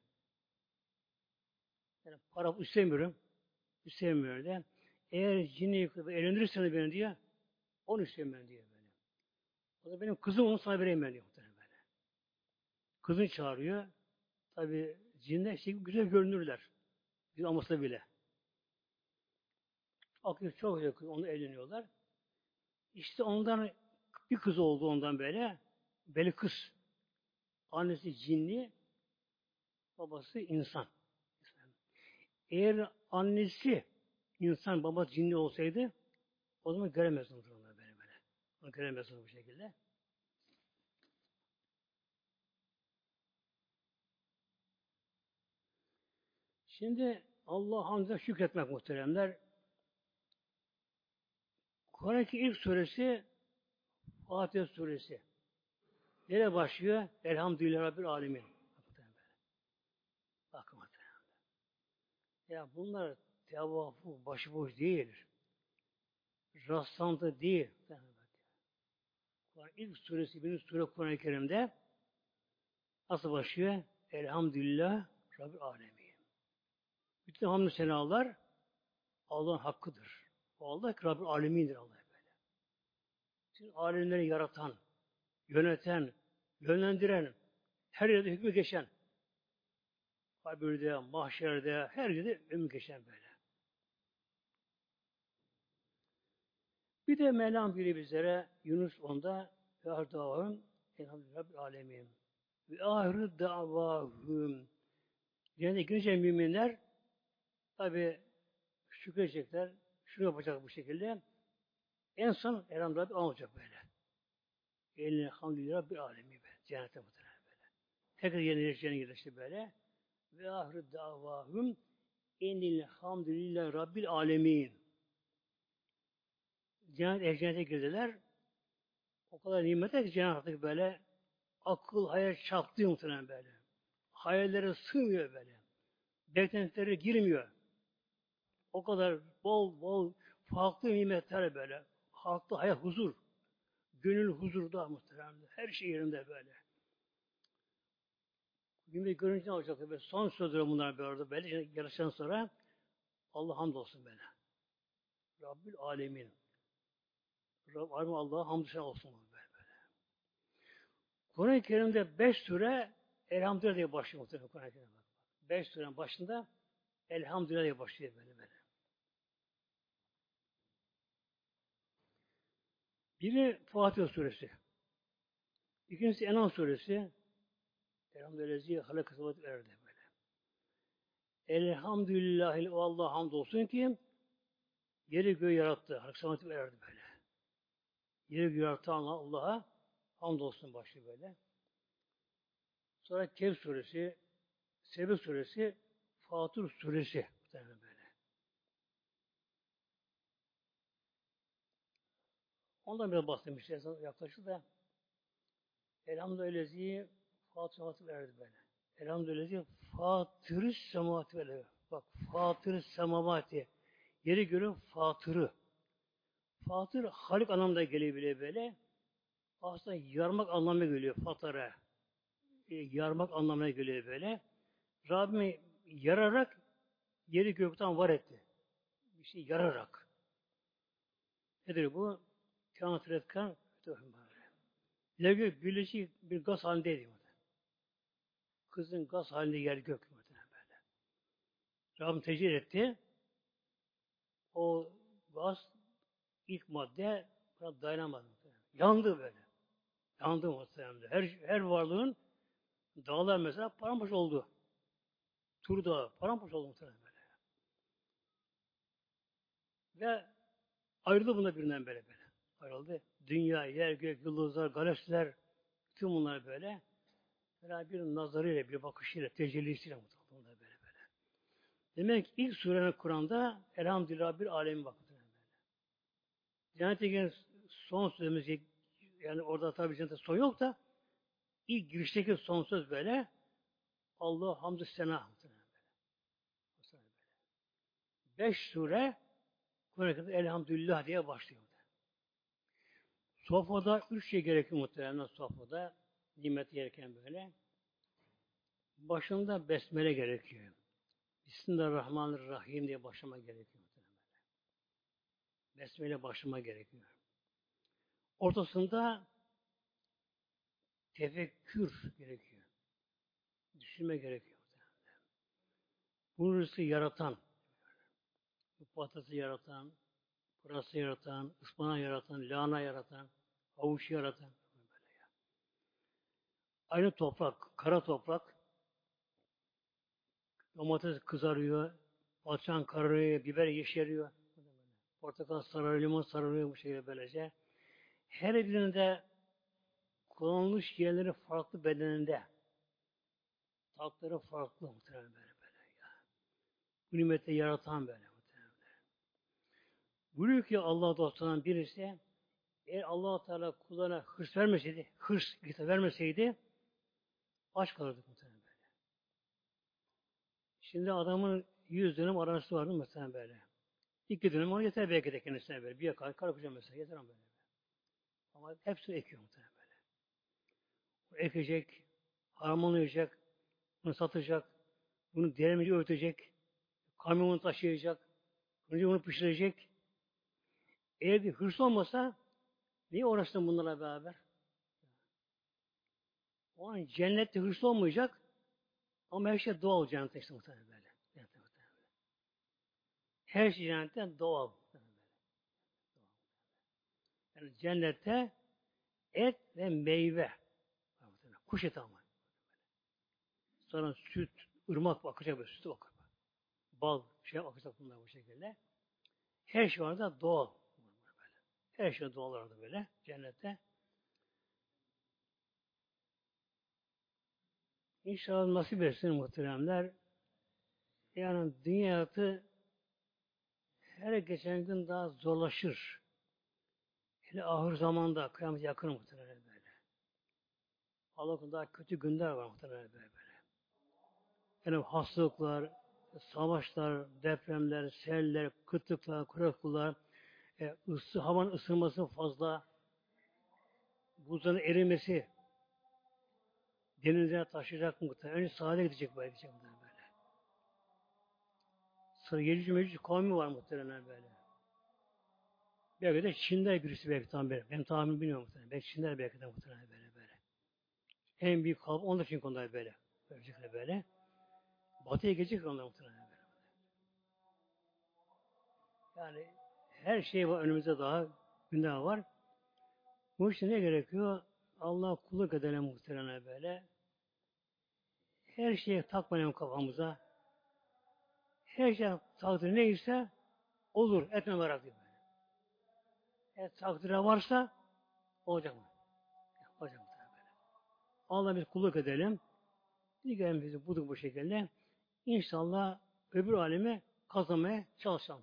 Yani para istemiyorum. İstemiyorum de. Eğer cinli kızı eğlendirirseniz beni diyor. Onu istiyorum ben diyor böyle. O da benim kızım onu sana vereyim ben diyor. Böyle. Kızını çağırıyor. Tabi cinler şey güzel görünürler. Bir aması bile. Akıyor çok güzel kız. Onu evleniyorlar. İşte ondan bir kız oldu ondan böyle. Beli kız. Annesi cinli. Babası insan. Eğer annesi insan, baba cinli olsaydı o zaman göremezsiniz onları böyle böyle. Onu göremezsiniz bu şekilde. Şimdi Allah hamdına şükretmek muhteremler. Kur'an'ın ilk suresi Fatiha suresi. Nereye başlıyor? Elhamdülillah Rabbil Alemin. Bakın muhteremler. Ya bunlar tevafu başıboş değil. Rastlantı değil. Kur'an ilk suresi, birinci sure Kur'an-ı Kerim'de nasıl başlıyor? Elhamdülillah Rabbil Alemin. Bütün hamdü senalar Allah'ın hakkıdır. O Allah ki Rabbil Alemin'dir Allah böyle. Bütün alemleri yaratan, yöneten, yönlendiren, her yerde hükmü geçen, kabirde, mahşerde, her yerde hükmü geçen böyle. Bir de Mevlam biri bizlere Yunus onda ve ardavahım elhamdülillah Rabbil Alemin. Ve ahir davahum. Cennete girince müminler tabi şükredecekler. Şunu yapacak bu şekilde. En son elhamdülillah Rabbil olacak böyle. Elhamdülillah Rabbil Alemin böyle. Cennete muhtemelen böyle. Tekrar yenileşeceğine giderse böyle. Ve ahir davahum enilhamdülillah Rabbil Alemin. Cennet ehliyete girdiler. O kadar nimete ki cennet artık böyle akıl, hayal çatlıyor muhtemelen böyle. Hayallere sığmıyor böyle. Beklentileri girmiyor. O kadar bol bol farklı nimetler böyle. Farklı hayat, huzur. Gönül huzurda muhtemelen. Her şey yerinde böyle. Gün bir görünce ne olacak? Böyle son sözleri bunlar böyle. Böyle yarışan sonra Allah hamdolsun böyle. Rabbül Alemin. Rabb, Allah'a hamdolsun olsun böyle. böyle. Kur'an-ı Kerim'de beş sure Elhamdülillah diye başlıyor muhtemelen Kur'an-ı Kerim'de. Beş surenin başında Elhamdülillah diye başlıyor böyle böyle. Biri Fatiha suresi. İkincisi Enam suresi. Elhamdülillahi halaka salat erdi böyle. Elhamdülillahi o Allah hamdolsun ki yeri göğü yarattı. Halaka salat erdi böyle. Yeri göğü yarattı Allah'a hamdolsun başlıyor böyle. Sonra Kehf suresi, Sebe suresi, Fatır suresi böyle. Ondan biraz bahsetmişler yaklaşık da Elhamdülillahi Fatır verdi böyle. Elhamdülillahi Fatırı semavati böyle. Bak Fatırı semavati. Yeri görün Fatırı. Fatır Halik anlamda geliyor bile böyle. Aslında yarmak anlamına geliyor Fatara. E, yarmak anlamına geliyor böyle. Rabbimi yararak yeri gökten var etti. Bir şey yararak. Nedir bu? Kânat retkan yer gök birleşik bir gaz halindeydi. Kızın gaz halinde yer gök böyle. Rabbim tecrübe etti. O gaz ilk madde buna dayanamadı. Yandı böyle. Yandı muhtemelen. Her, her varlığın dağlar mesela paramparça oldu. Tur dağı paramparça oldu muhtemelen böyle. Ve ayrıldı buna birinden böyle böyle. Ayrıldı. Dünya, yer, gök, yıldızlar, galaksiler tüm bunlar böyle. Böyle bir nazarıyla, bir bakışıyla, tecellisiyle muhtemelen böyle böyle. Demek ki ilk surenin Kur'an'da Elhamdülillah bir alemi bakıyor böyle. Cennete giren son sözümüz yani orada tabi cennete son yok da ilk girişteki son söz böyle Allah hamdü sena böyle. Beş sure Kur'an-ı Elhamdülillah diye başlıyor. Sofrada üç şey gerekiyor muhtemelen sofrada nimet gereken böyle. Başında besmele gerekiyor. Bismillahirrahmanirrahim diye başlama gerekiyor muhtemelen. Besmele başlama gerekiyor. Ortasında tefekkür gerekiyor. Düşünme gerekiyor. Bu rızkı yaratan, bu patatesi yaratan, pırası yaratan, ıspanağı yaratan, lahana yaratan, havuç yaratan. Böyle ya. Aynı toprak, kara toprak, domates kızarıyor, patlıcan kararıyor, biber yeşeriyor, portakal sararıyor, limon sararıyor bu şekilde böylece. Her birinde kullanılmış yerleri farklı bedeninde. Tatları farklı muhtemelen böyle böyle ya. Bu nimeti yaratan böyle muhtemelen. Buyuruyor ki Allah dostlarından birisi eğer Allah Teala kullarına hırs vermeseydi, hırs vermeseydi aç kalırdık muhtemelen böyle. Şimdi adamın yüz dönüm arazisi vardı mesela böyle. İki dönüm ona yeter belki de kendisine böyle. Bir yakar, karpuzca mesela yeter ama böyle. Ama hepsini ekiyor muhtemelen böyle. O ekecek, harmanlayacak, bunu satacak, bunu deremeci ötecek, kamyonu taşıyacak, önce bunu pişirecek. Eğer bir hırs olmasa niye uğraştın bunlarla beraber? O an cennette hırs olmayacak ama her şey doğal cennette işte muhtemelen böyle. Her şey cennette doğal. Yani cennette et ve meyve. Kuş eti ama. Sonra süt, ırmak akacak böyle sütü bakar. Bal, şey akacak bunlar bu şekilde. Her şey orada doğal. Böyle. Her şey doğal orada böyle cennette. İnşallah nasip etsin muhteremler. Yani dünya hayatı her geçen gün daha zorlaşır. Hele ahir zamanda kıyamet yakın muhtemelen böyle. Allah'ın daha kötü günler var muhtemelen böyle. böyle. Yani hastalıklar, savaşlar, depremler, seller, kıtlıklar, kuraklıklar, e, ısı, havanın ısınması fazla, buzların erimesi, denizlere taşıyacak muhtemelen. Önce sahile gidecek böyle gidecek muhtemelen böyle. Sonra Yecüc Mecüc kavmi var muhtemelen böyle. Belki de Çin'de birisi belki tam benim. Benim tahminim bilmiyorum muhtemelen. Belki Çin'de belki de muhtemelen böyle böyle. En büyük kavmi onlar için konular böyle. Böylelikle böyle. Batıya gelecek onlar muhtemelen böyle. Yani her şey var önümüzde daha günah var. Bu işte ne gerekiyor? Allah kulluk edelim muhtemelen böyle. Her şeye takmayalım kafamıza. Her şey takdir neyse olur. Etme merak diyor böyle. Eğer takdire varsa olacak mı? Olacak mı? Böyle. Allah biz kulluk edelim. Diyelim bizi bulduk bu şekilde. İnşallah öbür alemi kazanmaya çalışalım.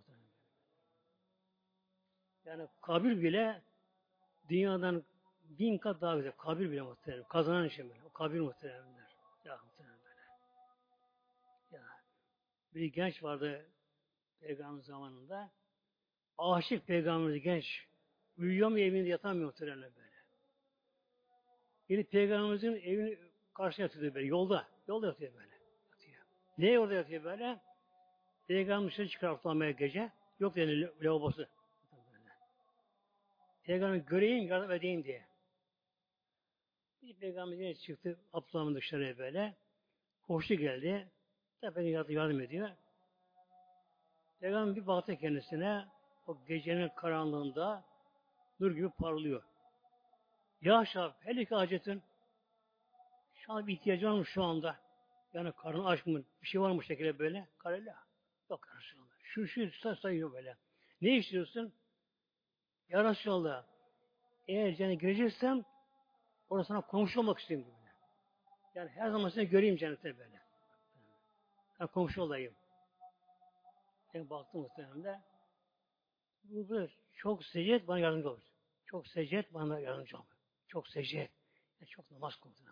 Yani kabir bile dünyadan bin kat daha güzel. Kabir bile muhtemelen. Kazanan için böyle. O kabir muhtemelenler. Ya muhtemelen böyle. Ya. Bir genç vardı Peygamber zamanında. Aşık Peygamberimiz genç. Uyuyamıyor evinde yatamıyor muhtemelen böyle. Yine Peygamberimizin evini karşıya yatıyor böyle. Yolda. Yolda yatıyor böyle. Yatıyor. Neye orada yatıyor böyle? Peygamber dışarı çıkar avlanmaya gece. Yok yani lavabosu. Peygamber göreyim yardım edeyim diye. Bir peygamber yine çıktı Abdullah'ın dışarıya böyle. Koştu geldi. Tabi yardım, yardım ediyor. Peygamber bir baktı kendisine o gecenin karanlığında nur gibi parlıyor. Ya Şahap, her iki hacetin şu an bir ihtiyacı var mı şu anda? Yani karnı aç mı? Bir şey var mı şekilde böyle? Karela. Yok Resulallah. Şu şu say sayıyor böyle. Ne istiyorsun? Ya Resulallah. Eğer cennete gireceksem orada sana komşu olmak istiyorum böyle. Yani her zaman seni göreyim cennete böyle. Yani komşu olayım. Ben baktım muhtemelen de. Bu, bu çok secde bana yardımcı olur. Çok secde bana yardımcı olur. Çok secde. Yani çok namaz kıldım.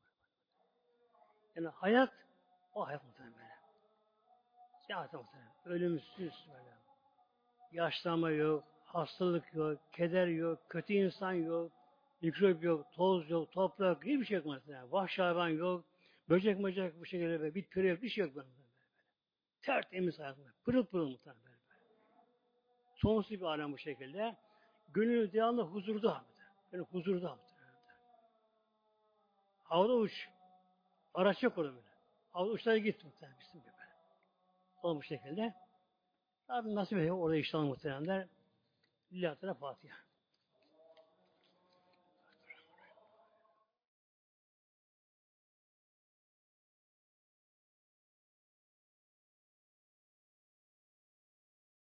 Yani hayat o hayat muhtemelen böyle. Hayat muhtemelen. Ölümsüz böyle. Yaşlanma yok, hastalık yok, keder yok, kötü insan yok, mikrop yok, toz yok, toprak, hiçbir şey yok mesela. Vahşi hayvan yok, böcek möcek bu şekilde böyle, bir türü yok, bir şey yok böyle. böyle. Tertemiz hayatında, pırıl pırıl muhtemelen böyle. Sonsuz bir alem bu şekilde. Gönül devamlı huzurda. Yani huzurda. Havada uç. Araç yok orada böyle. Havada uçlara git muhtemelen. Bizim gibi böyle. O bu şekilde. Rabbim nasip ediyor orada inşallah muhtemelenler. Lillahi Teala Fatiha.